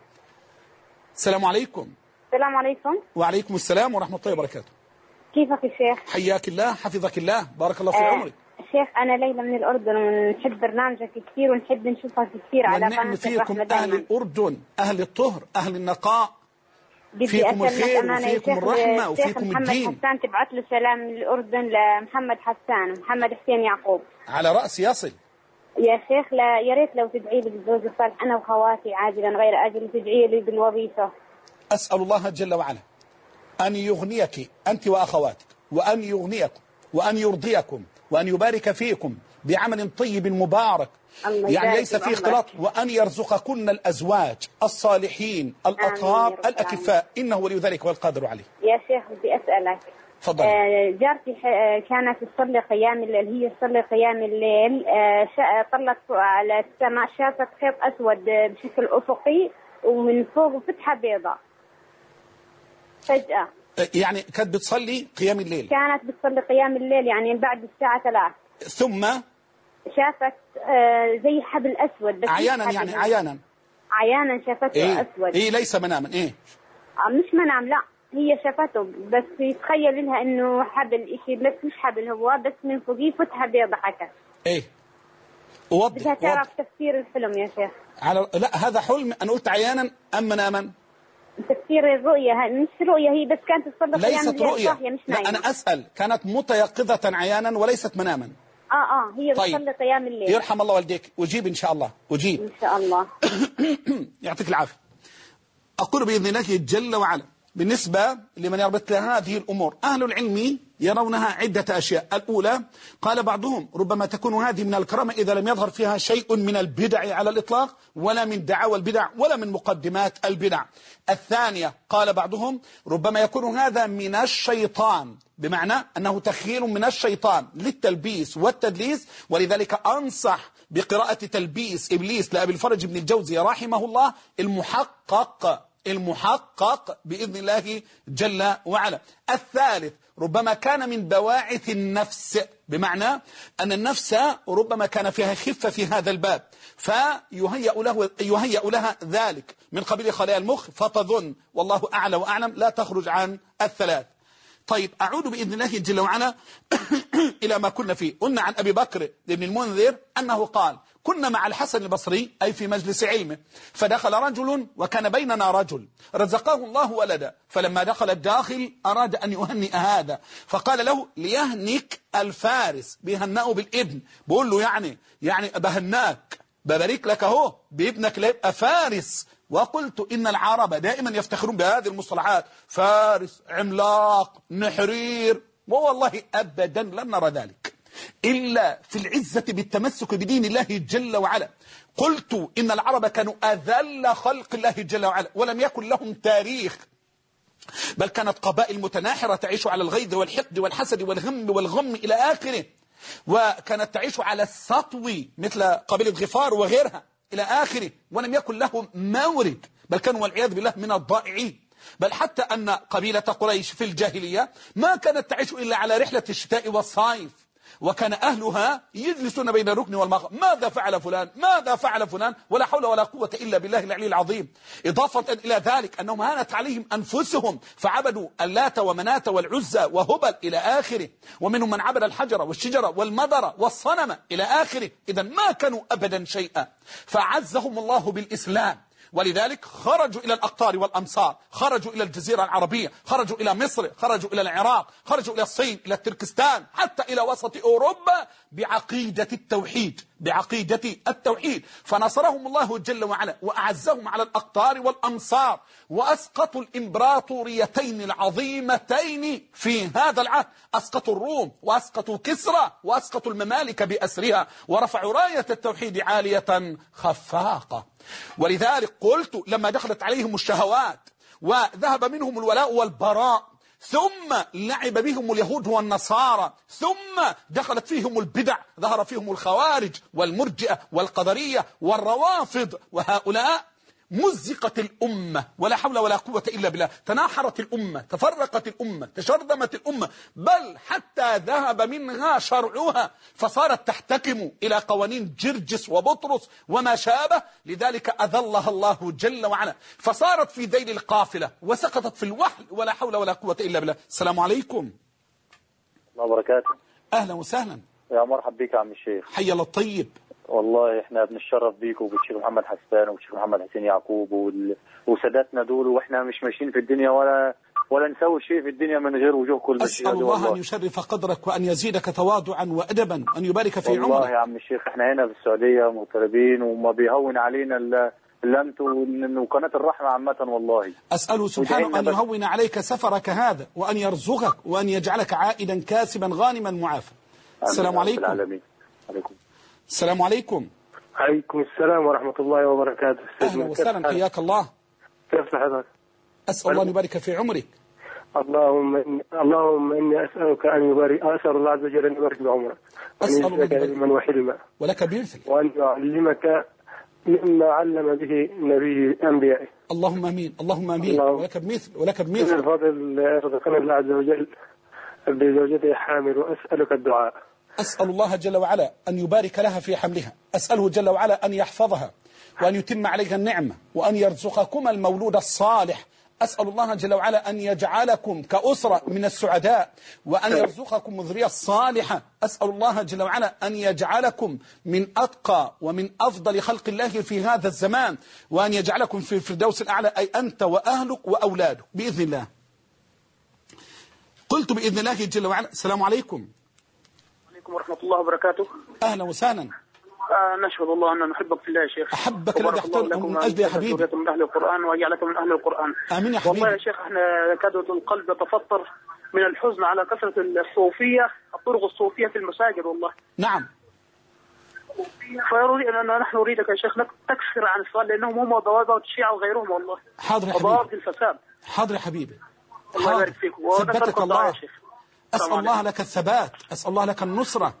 السلام عليكم. السلام عليكم. وعليكم السلام ورحمة الله وبركاته. كيفك يا شيخ؟ حياك الله، حفظك الله، بارك الله في آه عمرك. شيخ أنا ليلى من الأردن، ونحب برنامجك كثير ونحب نشوفك كثير على قناة الرحمة دائما. أهل الأردن، أهل الطهر، أهل النقاء، فيكم الخير وفيكم الرحمة وفيكم محمد الدين. محمد حسان تبعت له سلام من الأردن لمحمد حسان ومحمد حسين يعقوب. على رأس يصل. يا شيخ لا، يا ريت لو تدعي لي بالزوج الصالح أنا وخواتي عاجلا غير آجل، تدعي لي بالوظيفة. أسأل الله جل وعلا أن يغنيك أنت وأخواتك، وأن يغنيكم، وأن يرضيكم، وأن يبارك فيكم بعمل طيب مبارك، يعني ليس فيه اختلاط، وأن يرزقكن الأزواج الصالحين الأطهار الأكفاء، إنه ولي ذلك والقادر عليه. يا شيخ بدي أسألك، تفضل. آه جارتي كانت تصلي قيام الليل، هي تصلي قيام الليل، آه طلت على السماء، شافت خيط أسود بشكل أفقي ومن فوق فتحة بيضاء فجأة. يعني كانت بتصلي قيام الليل؟ كانت بتصلي قيام الليل يعني بعد الساعة ثلاث، ثم شافت آه زي حبل أسود بس عيانا، يعني عيانا عيانا شافته إيه؟ أسود. إيه ليس مناما؟ إيه آه مش منام، لا هي شافته بس يتخيل لها إنه حبل إشي، بس مش حبل هو، بس من فوقيه فتحة بيضة حكت. إيه وضح. بدها تعرف تفسير الفيلم يا شيخ. على لا هذا حلم، أنا قلت عيانا أم مناما؟ تفسير الرؤية، مش رؤية هي، بس كانت تصدق ليست رؤية. مش لا أنا أسأل، كانت متيقظة عيانا وليست مناما. اه اه هي طيب. بتصلي قيام الليل. يرحم الله والديك، أجيب إن شاء الله، أجيب إن شاء الله. يعطيك العافية. أقول بإذن الله جل وعلا بالنسبة لمن يربط هذه الأمور، أهل العلم يرونها عدة أشياء. الأولى قال بعضهم ربما تكون هذه من الكرامة إذا لم يظهر فيها شيء من البدع على الإطلاق، ولا من دعاوى البدع، ولا من مقدمات البدع. الثانية قال بعضهم ربما يكون هذا من الشيطان، بمعنى أنه تخيل من الشيطان للتلبيس والتدليس، ولذلك أنصح بقراءة تلبيس إبليس لأبي الفرج بن الجوزي رحمه الله المحقق المحقق بإذن الله جل وعلا. الثالث ربما كان من بواعث النفس، بمعنى أن النفس ربما كان فيها خفة في هذا الباب، فيهيأ له يهيأ لها ذلك من قبيل خلايا المخ، فتظن والله أعلى وأعلم لا تخرج عن الثلاث. طيب أعود بإذن الله جل وعلا إلى ما كنا فيه. قلنا عن أبي بكر بن المنذر أنه قال: كنا مع الحسن البصري أي في مجلس علمه، فدخل رجل وكان بيننا رجل رزقه الله ولدا، فلما دخل الداخل أراد أن يهنئ هذا، فقال له: ليهنك الفارس، بيهنئه بالابن، بقول له يعني يعني بهناك ببارك لك اهو بابنك لا يبقى فارس. وقلت إن العرب دائما يفتخرون بهذه المصطلحات، فارس، عملاق، نحرير، والله أبدا لن نرى ذلك إلا في العزة بالتمسك بدين الله جل وعلا. قلت إن العرب كانوا أذل خلق الله جل وعلا، ولم يكن لهم تاريخ، بل كانت قبائل متناحرة تعيش على الغيظ والحقد والحسد والهم والغم إلى آخره، وكانت تعيش على السطو مثل قبيلة غفار وغيرها إلى آخره، ولم يكن لهم مورد، بل كانوا والعياذ بالله من الضائعين. بل حتى أن قبيلة قريش في الجاهلية ما كانت تعيش إلا على رحلة الشتاء والصيف، وكان أهلها يجلسون بين الركن والمغرب: ماذا فعل فلان، ماذا فعل فلان، ولا حول ولا قوة إلا بالله العلي العظيم. إضافة إلى ذلك أنهم هانت عليهم أنفسهم فعبدوا اللات ومنات والعزى وهبل إلى آخره، ومنهم من عبد الحجر والشجر والمدر والصنم إلى آخره. إذا ما كانوا أبدا شيئا، فعزهم الله بالإسلام، ولذلك خرجوا إلى الأقطار والأمصار، خرجوا إلى الجزيرة العربية، خرجوا إلى مصر، خرجوا إلى العراق، خرجوا إلى الصين، إلى تركستان، حتى إلى وسط أوروبا بعقيدة التوحيد، بعقيدة التوحيد. فنصرهم الله جل وعلا وأعزهم على الأقطار والأمصار، وأسقطوا الإمبراطوريتين العظيمتين في هذا العهد، أسقطوا الروم وأسقطوا كسرى وأسقطوا الممالك بأسرها، ورفعوا راية التوحيد عالية خفاقة. ولذلك قلت لما دخلت عليهم الشهوات وذهب منهم الولاء والبراء، ثم لعب بهم اليهود والنصارى، ثم دخلت فيهم البدع، ظهر فيهم الخوارج والمرجئة والقدرية والروافض، وهؤلاء مزقت الأمة، ولا حول ولا قوة إلا بالله. تناحرت الأمة، تفرقت الأمة، تشرذمت الأمة، بل حتى ذهب منها شرعها، فصارت تحتكم إلى قوانين جرجس وبطرس وما شابه. لذلك أذلها الله جل وعلا، فصارت في ذيل القافلة وسقطت في الوحل، ولا حول ولا قوة إلا بالله. السلام عليكم. الله وبركاته. أهلا وسهلا. يا مرحب بك يا عم الشيخ. حي الله الطيب. والله احنا بنتشرف بيك وبالشيخ محمد حسان وبالشيخ محمد حسين يعقوب وال... وساداتنا دول، واحنا مش ماشيين في الدنيا ولا ولا نسوي شيء في الدنيا من غير وجوه كل أسأل الله أن يشرف قدرك وأن يزيدك تواضعا وأدبا، أن يبارك في عمرك. والله يا عم الشيخ احنا هنا في السعودية مغتربين، وما بيهون علينا الا الا انتوا وقناة الرحمة عامة. والله أسأله سبحانه أن يهون عليك سفرك هذا، وأن يرزقك، وأن يجعلك عائدا كاسبا غانما معافى. السلام عليكم. عليكم السلام عليكم. عليكم السلام ورحمة الله وبركاته. أهلا وسهلا، حياك الله. كيف حضرتك؟ أسأل الله أن يبارك في عمرك. اللهم إني اللهم إني أسألك أن يبارك، أسأل الله عز وجل أن يبارك بعمرك، أسأل الله علما وحلما، ولك بمثل، وأن يعلمك مما علم به نبي أنبيائه. اللهم آمين، اللهم آمين، ولك بمثل، ولك بمثل. من الفضل رزقنا الله عز وجل بزوجته حامل، وأسألك الدعاء. أسأل الله جل وعلا أن يبارك لها في حملها، أسأله جل وعلا أن يحفظها، وأن يتم عليها النعمة، وأن يرزقكم المولود الصالح. أسأل الله جل وعلا أن يجعلكم كأسرة من السعداء، وأن يرزقكم الذرية الصالحة. أسأل الله جل وعلا أن يجعلكم من أتقى ومن أفضل خلق الله في هذا الزمان، وأن يجعلكم في الفردوس الأعلى، أي أنت وأهلك وأولادك بإذن الله. قلت بإذن الله جل وعلا. السلام عليكم. عليكم ورحمة الله وبركاته. أهلا وسهلا. آه نشهد الله أن نحبك في الله يا شيخ. أحبك الذي اخترتم من أجل يا حبيبي. من أهل القرآن ويجعلك من أهل القرآن. آمين يا حبيبي. والله يا شيخ احنا كادت القلب يتفطر من الحزن على كثرة الصوفية، الطرق الصوفية في المساجد والله. نعم. فيريد أن نحن نريدك يا شيخ تكسر عن السؤال، لأنهم هم ضوابط الشيعة وغيرهم والله. حاضر يا حبيبي. وضوابط الفساد. حاضر يا حبيبي. الله يبارك فيك. ثبتك الله يا شيخ. أسأل الله لك الثبات، أسأل الله لك النصرة.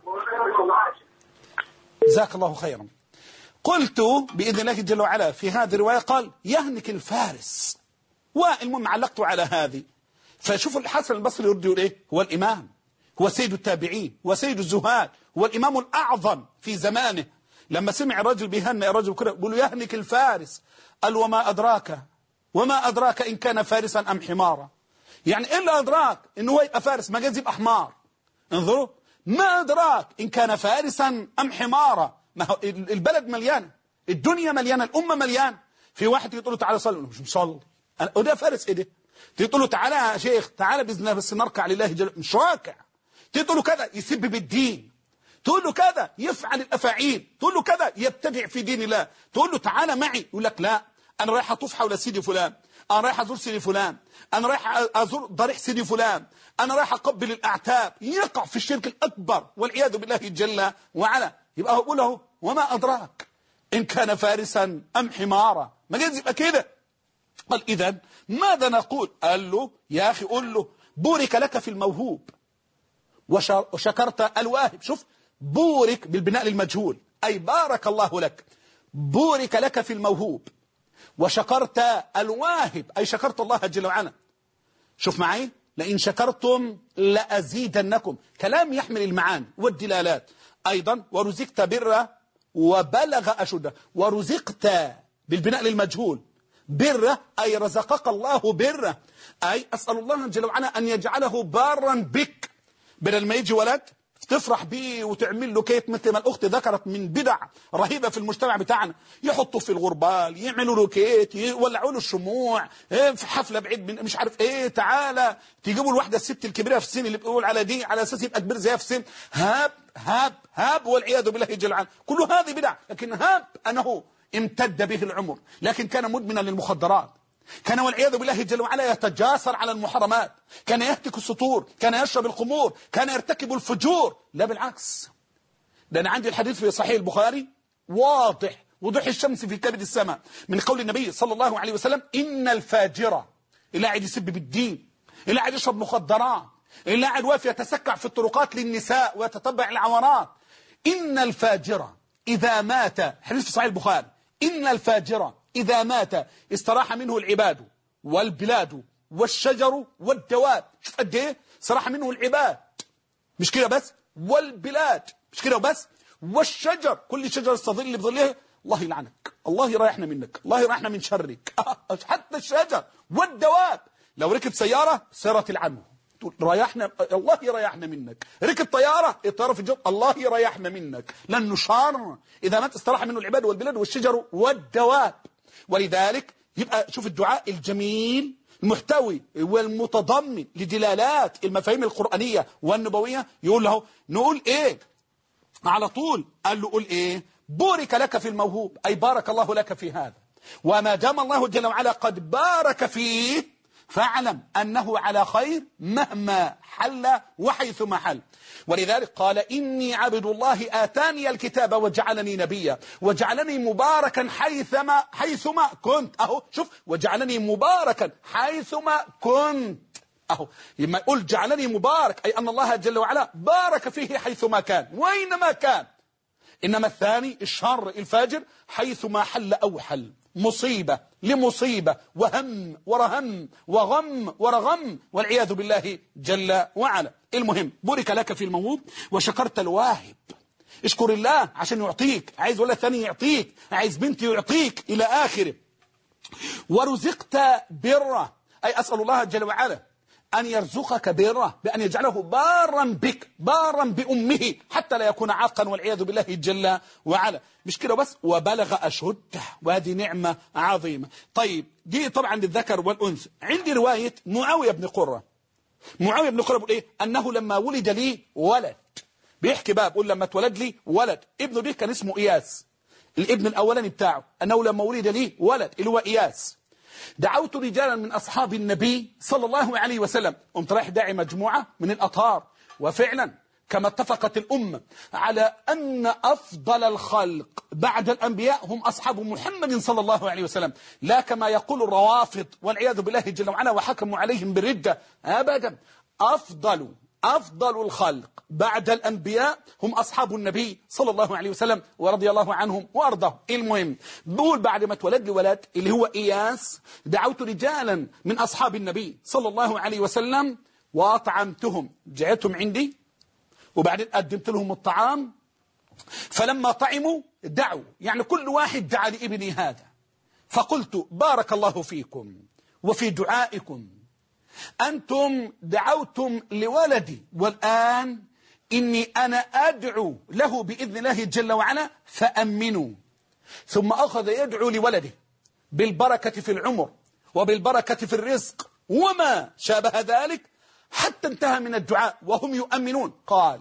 جزاك الله خيرا. قلت بإذن الله جل وعلا في هذه الرواية قال: يهنك الفارس، والمهم علقته على هذه. فشوفوا الحسن البصري يرد يقول ايه؟ هو الإمام، هو سيد التابعين، هو سيد الزهاد، هو الإمام الأعظم في زمانه. لما سمع الرجل بيهنئ الرجل كده بيقول له يهنك الفارس، قال وما أدراك وما أدراك إن كان فارسا أم حمارا. يعني إيه اللي أدراك إنه هو يبقى فارس؟ ما جاز يبقى حمار. انظروا، ما أدراك إن كان فارسا أم حمارا. ما هو البلد مليانة، الدنيا مليانة، الأمة مليانة. في واحد يقول له تعالى صلي، مش مصلي، وده فارس إيه ده؟ تقول له تعالى يا شيخ، تعالى بإذن الله بس نركع لله جل، مش راكع. تقول له كذا يسب بالدين، تقول له كذا يفعل الأفاعيل، تقول له كذا يبتدع في دين الله، تقول له تعالى معي يقول لك لا أنا رايح أطوف حول سيدي فلان، أنا رايح أزور سيدي فلان، أنا رايح أزور ضريح سيدي فلان، أنا رايح أقبل الأعتاب. يقع في الشرك الأكبر والعياذ بالله جل وعلا. يبقى أقول له وما أدراك إن كان فارسا أم حمارا. ما جاز يبقى كده. قال إذن ماذا نقول؟ قال له يا أخي قول له بورك لك في الموهوب وشكرت الواهب. شوف، بورك بالبناء للمجهول، أي بارك الله لك، بورك لك في الموهوب وشكرت الواهب، أي شكرت الله جل وعلا. شوف معي، لئن شكرتم لأزيدنكم، كلام يحمل المعاني والدلالات. أيضا ورزقت بره وبلغ أشده، ورزقت بالبناء للمجهول، بره أي رزقك الله بره، أي أسأل الله جل وعلا أن يجعله بارا بك. بدل ما يجي ولد تفرح بيه وتعمل له كيت مثل ما الأخت ذكرت من بدع رهيبة في المجتمع بتاعنا، يحطوا في الغربال، يعملوا له كيت، يولعوا له الشموع في حفلة بعيد من مش عارف ايه، تعالى تجيبوا الواحدة الست الكبيرة في السن اللي بيقول على دي على أساس يبقى كبير زيها في السن، هاب هاب هاب والعياذ بالله جل وعلا. كل هذه بدع، لكن هاب أنه امتد به العمر، لكن كان مدمنا للمخدرات، كان والعياذ بالله جل وعلا يتجاسر على المحرمات، كان يهتك السطور، كان يشرب الخمور، كان يرتكب الفجور. لا بالعكس، ده أنا عندي الحديث في صحيح البخاري واضح وضوح الشمس في كبد السماء من قول النبي صلى الله عليه وسلم إن الفاجر اللي قاعد يسب بالدين، اللي قاعد يشرب مخدرات، اللي قاعد واقف يتسكع في الطرقات للنساء ويتتبع العورات، إن الفاجر إذا مات، حديث في صحيح البخاري، إن الفاجر إذا مات استراح منه العباد والبلاد والشجر والدواب. شوف قد ايه استراح منه العباد، مش كده بس، والبلاد مش كده بس، والشجر، كل شجر استظل بظلها. الله يلعنك، الله يريحنا منك، الله يريحنا من شرك. حتى الشجر والدواب، لو ركب سيارة سيارة العنه ريحنا، الله يريحنا منك. ركب طيارة الطيارة في الجو، الله يريحنا منك، لأنه شر. إذا مات استراح منه العباد والبلاد والشجر والدواب. ولذلك يبقى شوف الدعاء الجميل المحتوي والمتضمن لدلالات المفاهيم القرآنية والنبوية، يقول له نقول ايه على طول؟ قال له قول ايه؟ بورك لك في الموهوب، أي بارك الله لك في هذا، وما دام الله جل وعلا قد بارك فيه فاعلم أنه على خير مهما حل وحيثما حل. ولذلك قال إني عبد الله آتاني الكتاب وجعلني نبيا وجعلني مباركا حيثما حيثما كنت. أهو شوف، وجعلني مباركا حيثما كنت. أهو لما يقول جعلني مبارك، أي أن الله جل وعلا بارك فيه حيثما كان وإنما كان. إنما الثاني الشر الفاجر حيثما حل أو حل، مصيبة لمصيبة، وهم ورهم وغم ورغم، والعياذ بالله جل وعلا. المهم بورك لك في الموهوب وشكرت الواهب. اشكر الله عشان يعطيك، عايز ولا ثاني يعطيك، عايز بنت يعطيك إلى آخره. ورزقت بره، أي أسأل الله جل وعلا أن يرزقك بره، بأن يجعله بارا بك، بارا بأمه، حتى لا يكون عاقا والعياذ بالله جل وعلا. مش كده بس، وبلغ أشده، وهذه نعمة عظيمة. طيب دي طبعا للذكر والأنثى. عندي رواية معاوية بن قرة، معاوية بن قرة بيقول إيه؟ أنه لما ولد لي ولد، بيحكي بقى بيقول لما اتولد لي ولد، ابنه ده كان اسمه إياس، الابن الأولاني بتاعه، أنه لما ولد لي ولد اللي هو إياس، دعوت رجالا من أصحاب النبي صلى الله عليه وسلم، قمت رايح داعي مجموعة من الأطهار. وفعلا كما اتفقت الأمة على أن أفضل الخلق بعد الأنبياء هم أصحاب محمد صلى الله عليه وسلم، لا كما يقول الروافض والعياذ بالله جل وعلا وحكموا عليهم بالردة. أبدا، أفضل أفضل الخلق بعد الأنبياء هم أصحاب النبي صلى الله عليه وسلم ورضي الله عنهم وأرضاهم. المهم بقول بعد ما اتولد لي ولد اللي هو إياس دعوت رجالا من أصحاب النبي صلى الله عليه وسلم وأطعمتهم، جعتهم عندي وبعدين قدمت لهم الطعام، فلما طعموا دعوا، يعني كل واحد دعا لابني هذا، فقلت بارك الله فيكم وفي دعائكم، أنتم دعوتم لولدي والآن إني أنا أدعو له بإذن الله جل وعلا فأمنوا. ثم أخذ يدعو لولده بالبركة في العمر وبالبركة في الرزق وما شابه ذلك حتى انتهى من الدعاء وهم يؤمنون. قال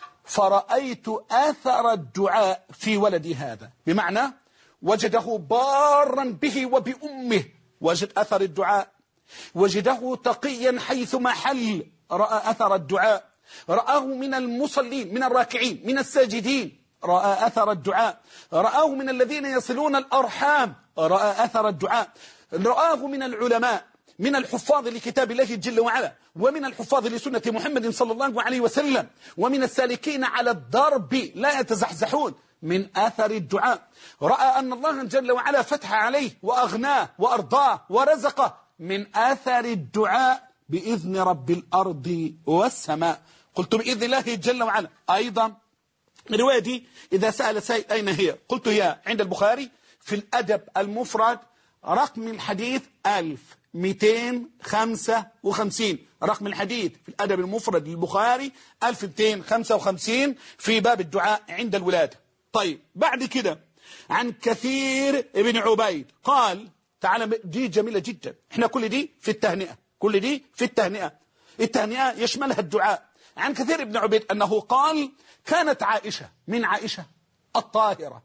فرأيت أثر الدعاء في ولدي هذا، بمعنى وجده بارا به وبأمه، وجد أثر الدعاء، وجده تقيا حيثما حل، رأى أثر الدعاء، رآه من المصلين من الراكعين من الساجدين، رأى أثر الدعاء، رآه من الذين يصلون الأرحام، رأى أثر الدعاء، رآه من العلماء من الحفاظ لكتاب الله جل وعلا ومن الحفاظ لسنة محمد صلى الله عليه وسلم ومن السالكين على الضرب لا يتزحزحون من أثر الدعاء. رأى أن الله جل وعلا فتح عليه وأغناه وأرضاه ورزقه من أثر الدعاء بإذن رب الأرض والسماء. قلت بإذن الله جل وعلا. أيضا الرواية دي إذا سأل سائل أين هي قلت هي عند البخاري في الأدب المفرد رقم الحديث ألف مئتين وخمسة وخمسين، رقم الحديث في الأدب المفرد للبخاري ألف ومئتين وخمسة وخمسين في باب الدعاء عند الولادة. طيب بعد كده عن كثير ابن عبيد قال، تعالى دي جميلة جدا، احنا كل دي في التهنئة، كل دي في التهنئة، التهنئة يشملها الدعاء. عن كثير ابن عبيد أنه قال كانت عائشة، من عائشة الطاهرة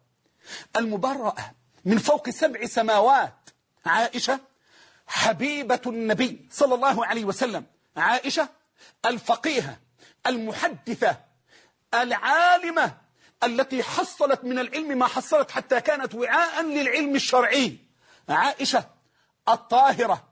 المبرأة من فوق سبع سماوات، عائشة حبيبة النبي صلى الله عليه وسلم، عائشة الفقيهة المحدثة العالمة التي حصلت من العلم ما حصلت حتى كانت وعاء للعلم الشرعي، عائشة الطاهرة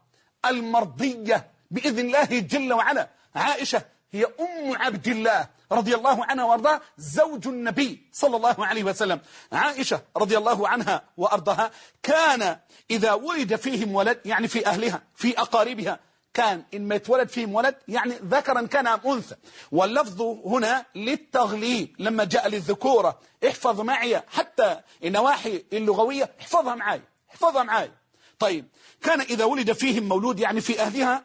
المرضية بإذن الله جل وعلا، عائشة هي أم عبد الله رضي الله عنها وارضاها زوج النبي صلى الله عليه وسلم. عائشة رضي الله عنها وأرضها كان إذا ولد فيهم ولد، يعني في أهلها في أقاربها، كان إن ما يتولد فيهم ولد يعني ذكرا كان أم أنثى، واللفظ هنا للتغليب لما جاء للذكورة. احفظ معي حتى النواحي اللغوية، احفظها معي احفظها معي. طيب كان إذا ولد فيهم مولود يعني في أهلها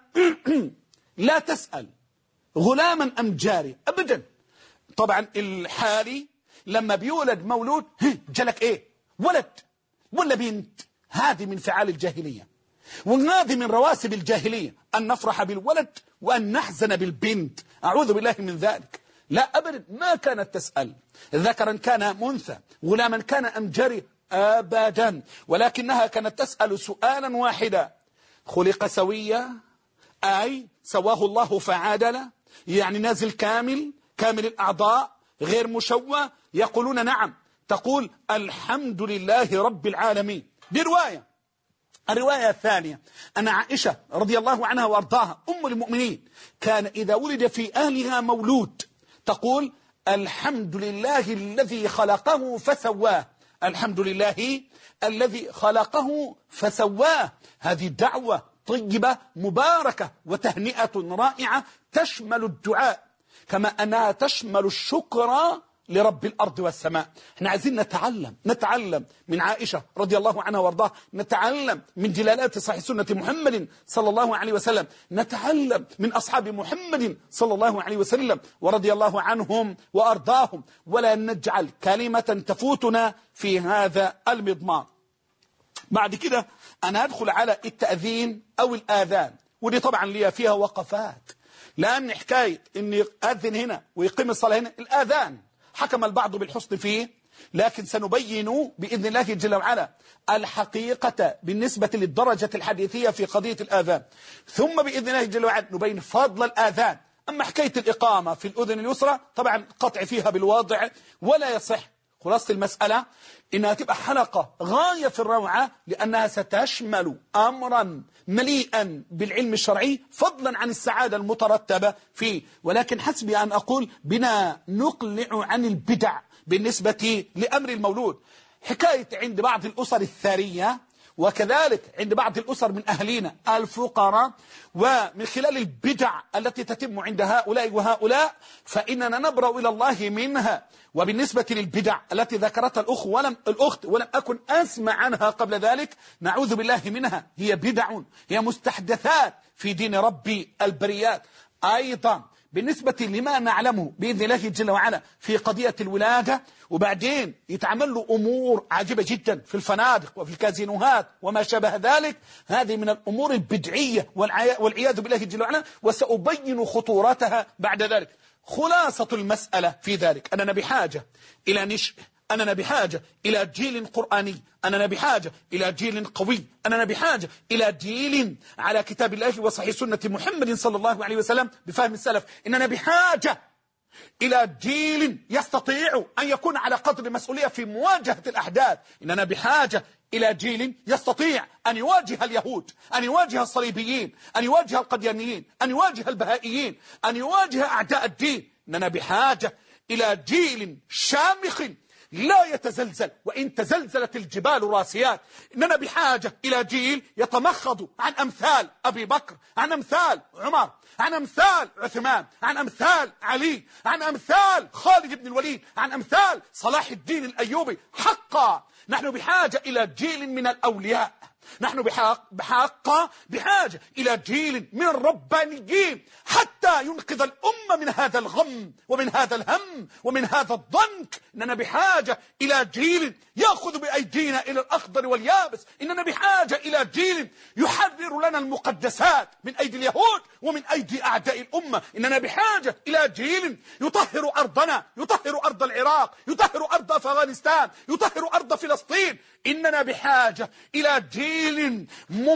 لا تسأل غلاما أم جاري أبدا. طبعا الحالي لما بيولد مولود جلك ايه، ولد ولا بنت، هذه من فعال الجاهلية وهذه من رواسب الجاهلية، أن نفرح بالولد وأن نحزن بالبنت، أعوذ بالله من ذلك. لا أبدا، ما كانت تسأل ذكرا كان أم أنثى، غلاما كان أم جاري أبدا، ولكنها كانت تسأل سؤالا واحدا، خلق سويا أي سواه الله فعادله، يعني نازل كامل كامل الأعضاء غير مشوه، يقولون نعم، تقول الحمد لله رب العالمين. دي رواية. الرواية الثانية أن عائشة رضي الله عنها وارضاها أم المؤمنين كان إذا ولد في أهلها مولود تقول الحمد لله الذي خلقه فسواه، الحمد لله الذي خلقه فسواه. هذه دعوة طيبة مباركة وتهنئة رائعة تشمل الدعاء كما أنها تشمل الشكر لرب الأرض والسماء. احنا عايزين نتعلم نتعلم من عائشة رضي الله عنها وارضاها، نتعلم من دلالات صحيح سنة محمد صلى الله عليه وسلم، نتعلم من أصحاب محمد صلى الله عليه وسلم ورضي الله عنهم وأرضاهم، ولا نجعل كلمة تفوتنا في هذا المضمار. بعد كده أنا أدخل على التأذين أو الآذان، ودي طبعا لي فيها وقفات، لأن حكاية أن يأذن هنا ويقيم الصلاة هنا، الآذان حكم البعض بالحسن فيه، لكن سنبين بإذن الله جل وعلا الحقيقة بالنسبة للدرجة الحديثية في قضية الآذان، ثم بإذن الله جل وعلا نبين فضل الآذان. أما حكاية الإقامة في الأذن اليسرى طبعا قطع فيها بالواضع ولا يصح، خلاصة المسألة إنها تبقى حلقة غاية في الروعة، لأنها ستشمل أمرا مليئا بالعلم الشرعي فضلا عن السعادة المترتبة فيه. ولكن حسبي أن أقول بنا نقلع عن البدع بالنسبة لأمر المولود. حكاية عند بعض الأسر الثرية وكذلك عند بعض الأسر من أهلنا الفقراء، ومن خلال البدع التي تتم عند هؤلاء وهؤلاء، فإننا نبرأ إلى الله منها. وبالنسبة للبدع التي ذكرتها الأخ ولم الأخت ولم أكن أسمع عنها قبل ذلك، نعوذ بالله منها، هي بدع، هي مستحدثات في دين ربي البريات. أيضا بالنسبة لما نعلمه بإذن الله جل وعلا في قضية الولادة، وبعدين يتعمل له أمور عجيبة جدا في الفنادق وفي الكازينوهات وما شابه ذلك، هذه من الأمور البدعية والعياذ بالله جل وعلا، وسأبين خطورتها بعد ذلك. خلاصة المسألة في ذلك أننا بحاجة إلى نشء، أننا بحاجة إلى جيل قرآني، أننا بحاجة إلى جيل قوي، أننا بحاجة إلى جيل على كتاب الله وصحيح سنة محمد صلى الله عليه وسلم بفهم السلف، إننا بحاجة إلى جيل يستطيع أن يكون على قدر المسؤولية في مواجهة الأحداث، إننا بحاجة إلى جيل يستطيع أن يواجه اليهود، أن يواجه الصليبيين، أن يواجه القديانيين، أن يواجه البهائيين، أن يواجه أعداء الدين. إننا بحاجة إلى جيل شامخ لا يتزلزل وإن تزلزلت الجبال راسيات. إننا بحاجة إلى جيل يتمخض عن أمثال أبي بكر، عن أمثال عمر، عن أمثال عثمان، عن أمثال علي، عن أمثال خالد بن الوليد، عن أمثال صلاح الدين الأيوبي. حقا نحن بحاجة إلى جيل من الأولياء، نحن بحق بحاجة إلى جيل من الربانيين حتى ينقذ الأمة من هذا الغم ومن هذا الهم ومن هذا الضنك. إننا بحاجة إلى جيل يأخذ بأيدينا إلى الأخضر واليابس. إننا بحاجة إلى جيل يحرر لنا المقدسات من أيدي اليهود ومن أيدي أعداء الأمة. إننا بحاجة إلى جيل يطهر أرضنا، يطهر أرض العراق، يطهر أرض أفغانستان، يطهر أرض فلسطين. إننا بحاجة إلى جيل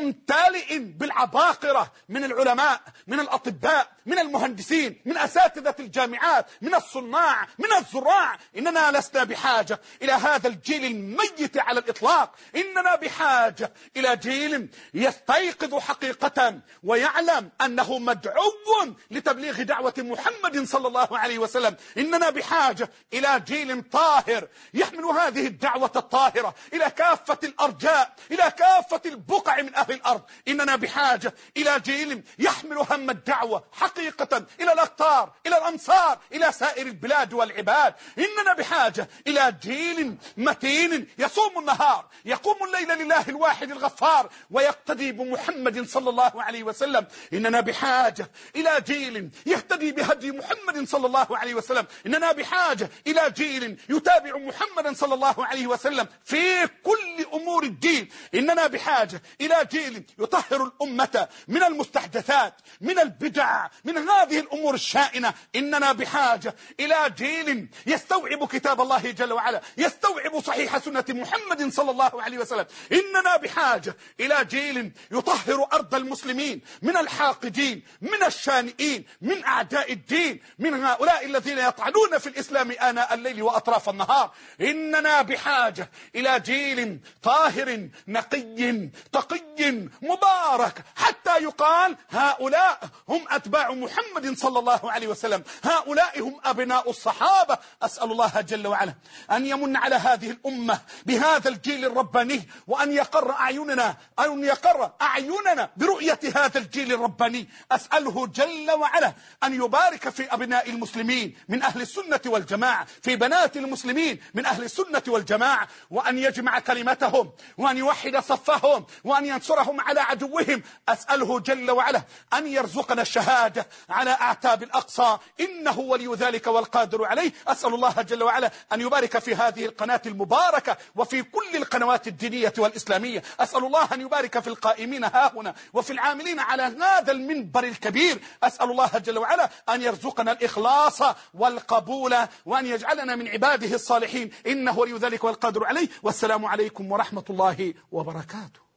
ممتلئ بالعباقرة من العلماء، من الأطباء، من المهندسين، من أساتذة الجامعات، من الصناع، من الزراع. إننا لسنا بحاجة إلى هذا الجيل الميت على الإطلاق. إننا بحاجة إلى جيل يستيقظ حقيقة ويعلم أنه مدعو لتبليغ دعوة محمد صلى الله عليه وسلم. إننا بحاجة إلى جيل طاهر يحمل هذه الدعوة الطاهرة إلى كافة الأرجاء، إلى كافة البقع من أهل الأرض. إننا بحاجة إلى جيل يحمل هم الدعوة حقيقة إلى الأقطار، إلى الأمصار، إلى سائر البلاد والعباد. إننا بحاجة إلى جيل متين يصوم النهار، يقوم الليل لله الواحد الغفار، ويقتدي بمحمد صلى الله عليه وسلم. إننا بحاجة إلى جيل يهتدي بهدي محمد صلى الله عليه وسلم. إننا بحاجة إلى جيل يتابع محمدا صلى الله عليه وسلم في كل أمور الدين. إننا بحاجة إلى جيل يطهر الأمة من المستحدثات، من البدع، من هذه الأمور الشائنة. إننا بحاجة إلى جيل يستوعب كتاب الله جل وعلا، يستوعب صحيح سنة محمد صلى الله عليه وسلم. إننا بحاجة إلى جيل يطهر أرض المسلمين من الحاقدين، من الشانئين، من أعداء الدين، من هؤلاء الذين يطعنون في الإسلام آناء الليل وأطراف النهار. إننا بحاجة إلى جيل طاهر نقي تقي مبارك حتى يقال هؤلاء هم أتباع محمد صلى الله عليه وسلم، هؤلاء هم أبناء الصحابة. أسأل الله جل وعلا أن يمن على هذه الأمة بهذا الجيل الرباني، وأن يقر أعيننا أن يقر أعيننا برؤية هذا الجيل الرباني. أسأله جل وعلا أن يبارك في أبناء المسلمين من أهل السنة والجماعة، في بنات المسلمين من أهل السنة والجماعة، وأن يجمع كلمتهم، وأن يوحد صفهم، وأن ينصرهم على عدوهم. أسأله جل وعلا أن يرزقنا الشهادة على أعتاب الأقصى، إنه ولي ذلك والقادر عليه. أسأل الله جل وعلا أن يبارك في هذه القناة المباركة وفي كل القنوات الدينية والإسلامية. أسأل الله أن يبارك في القائمين هاهنا وفي العاملين على هذا المنبر الكبير. أسأل الله جل وعلا أن يرزقنا الإخلاص والقبول، وأن يجعلنا من عباده الصالحين، إنه ولي ذلك والقادر عليه. والسلام عليكم ورحمة الله وبركاته.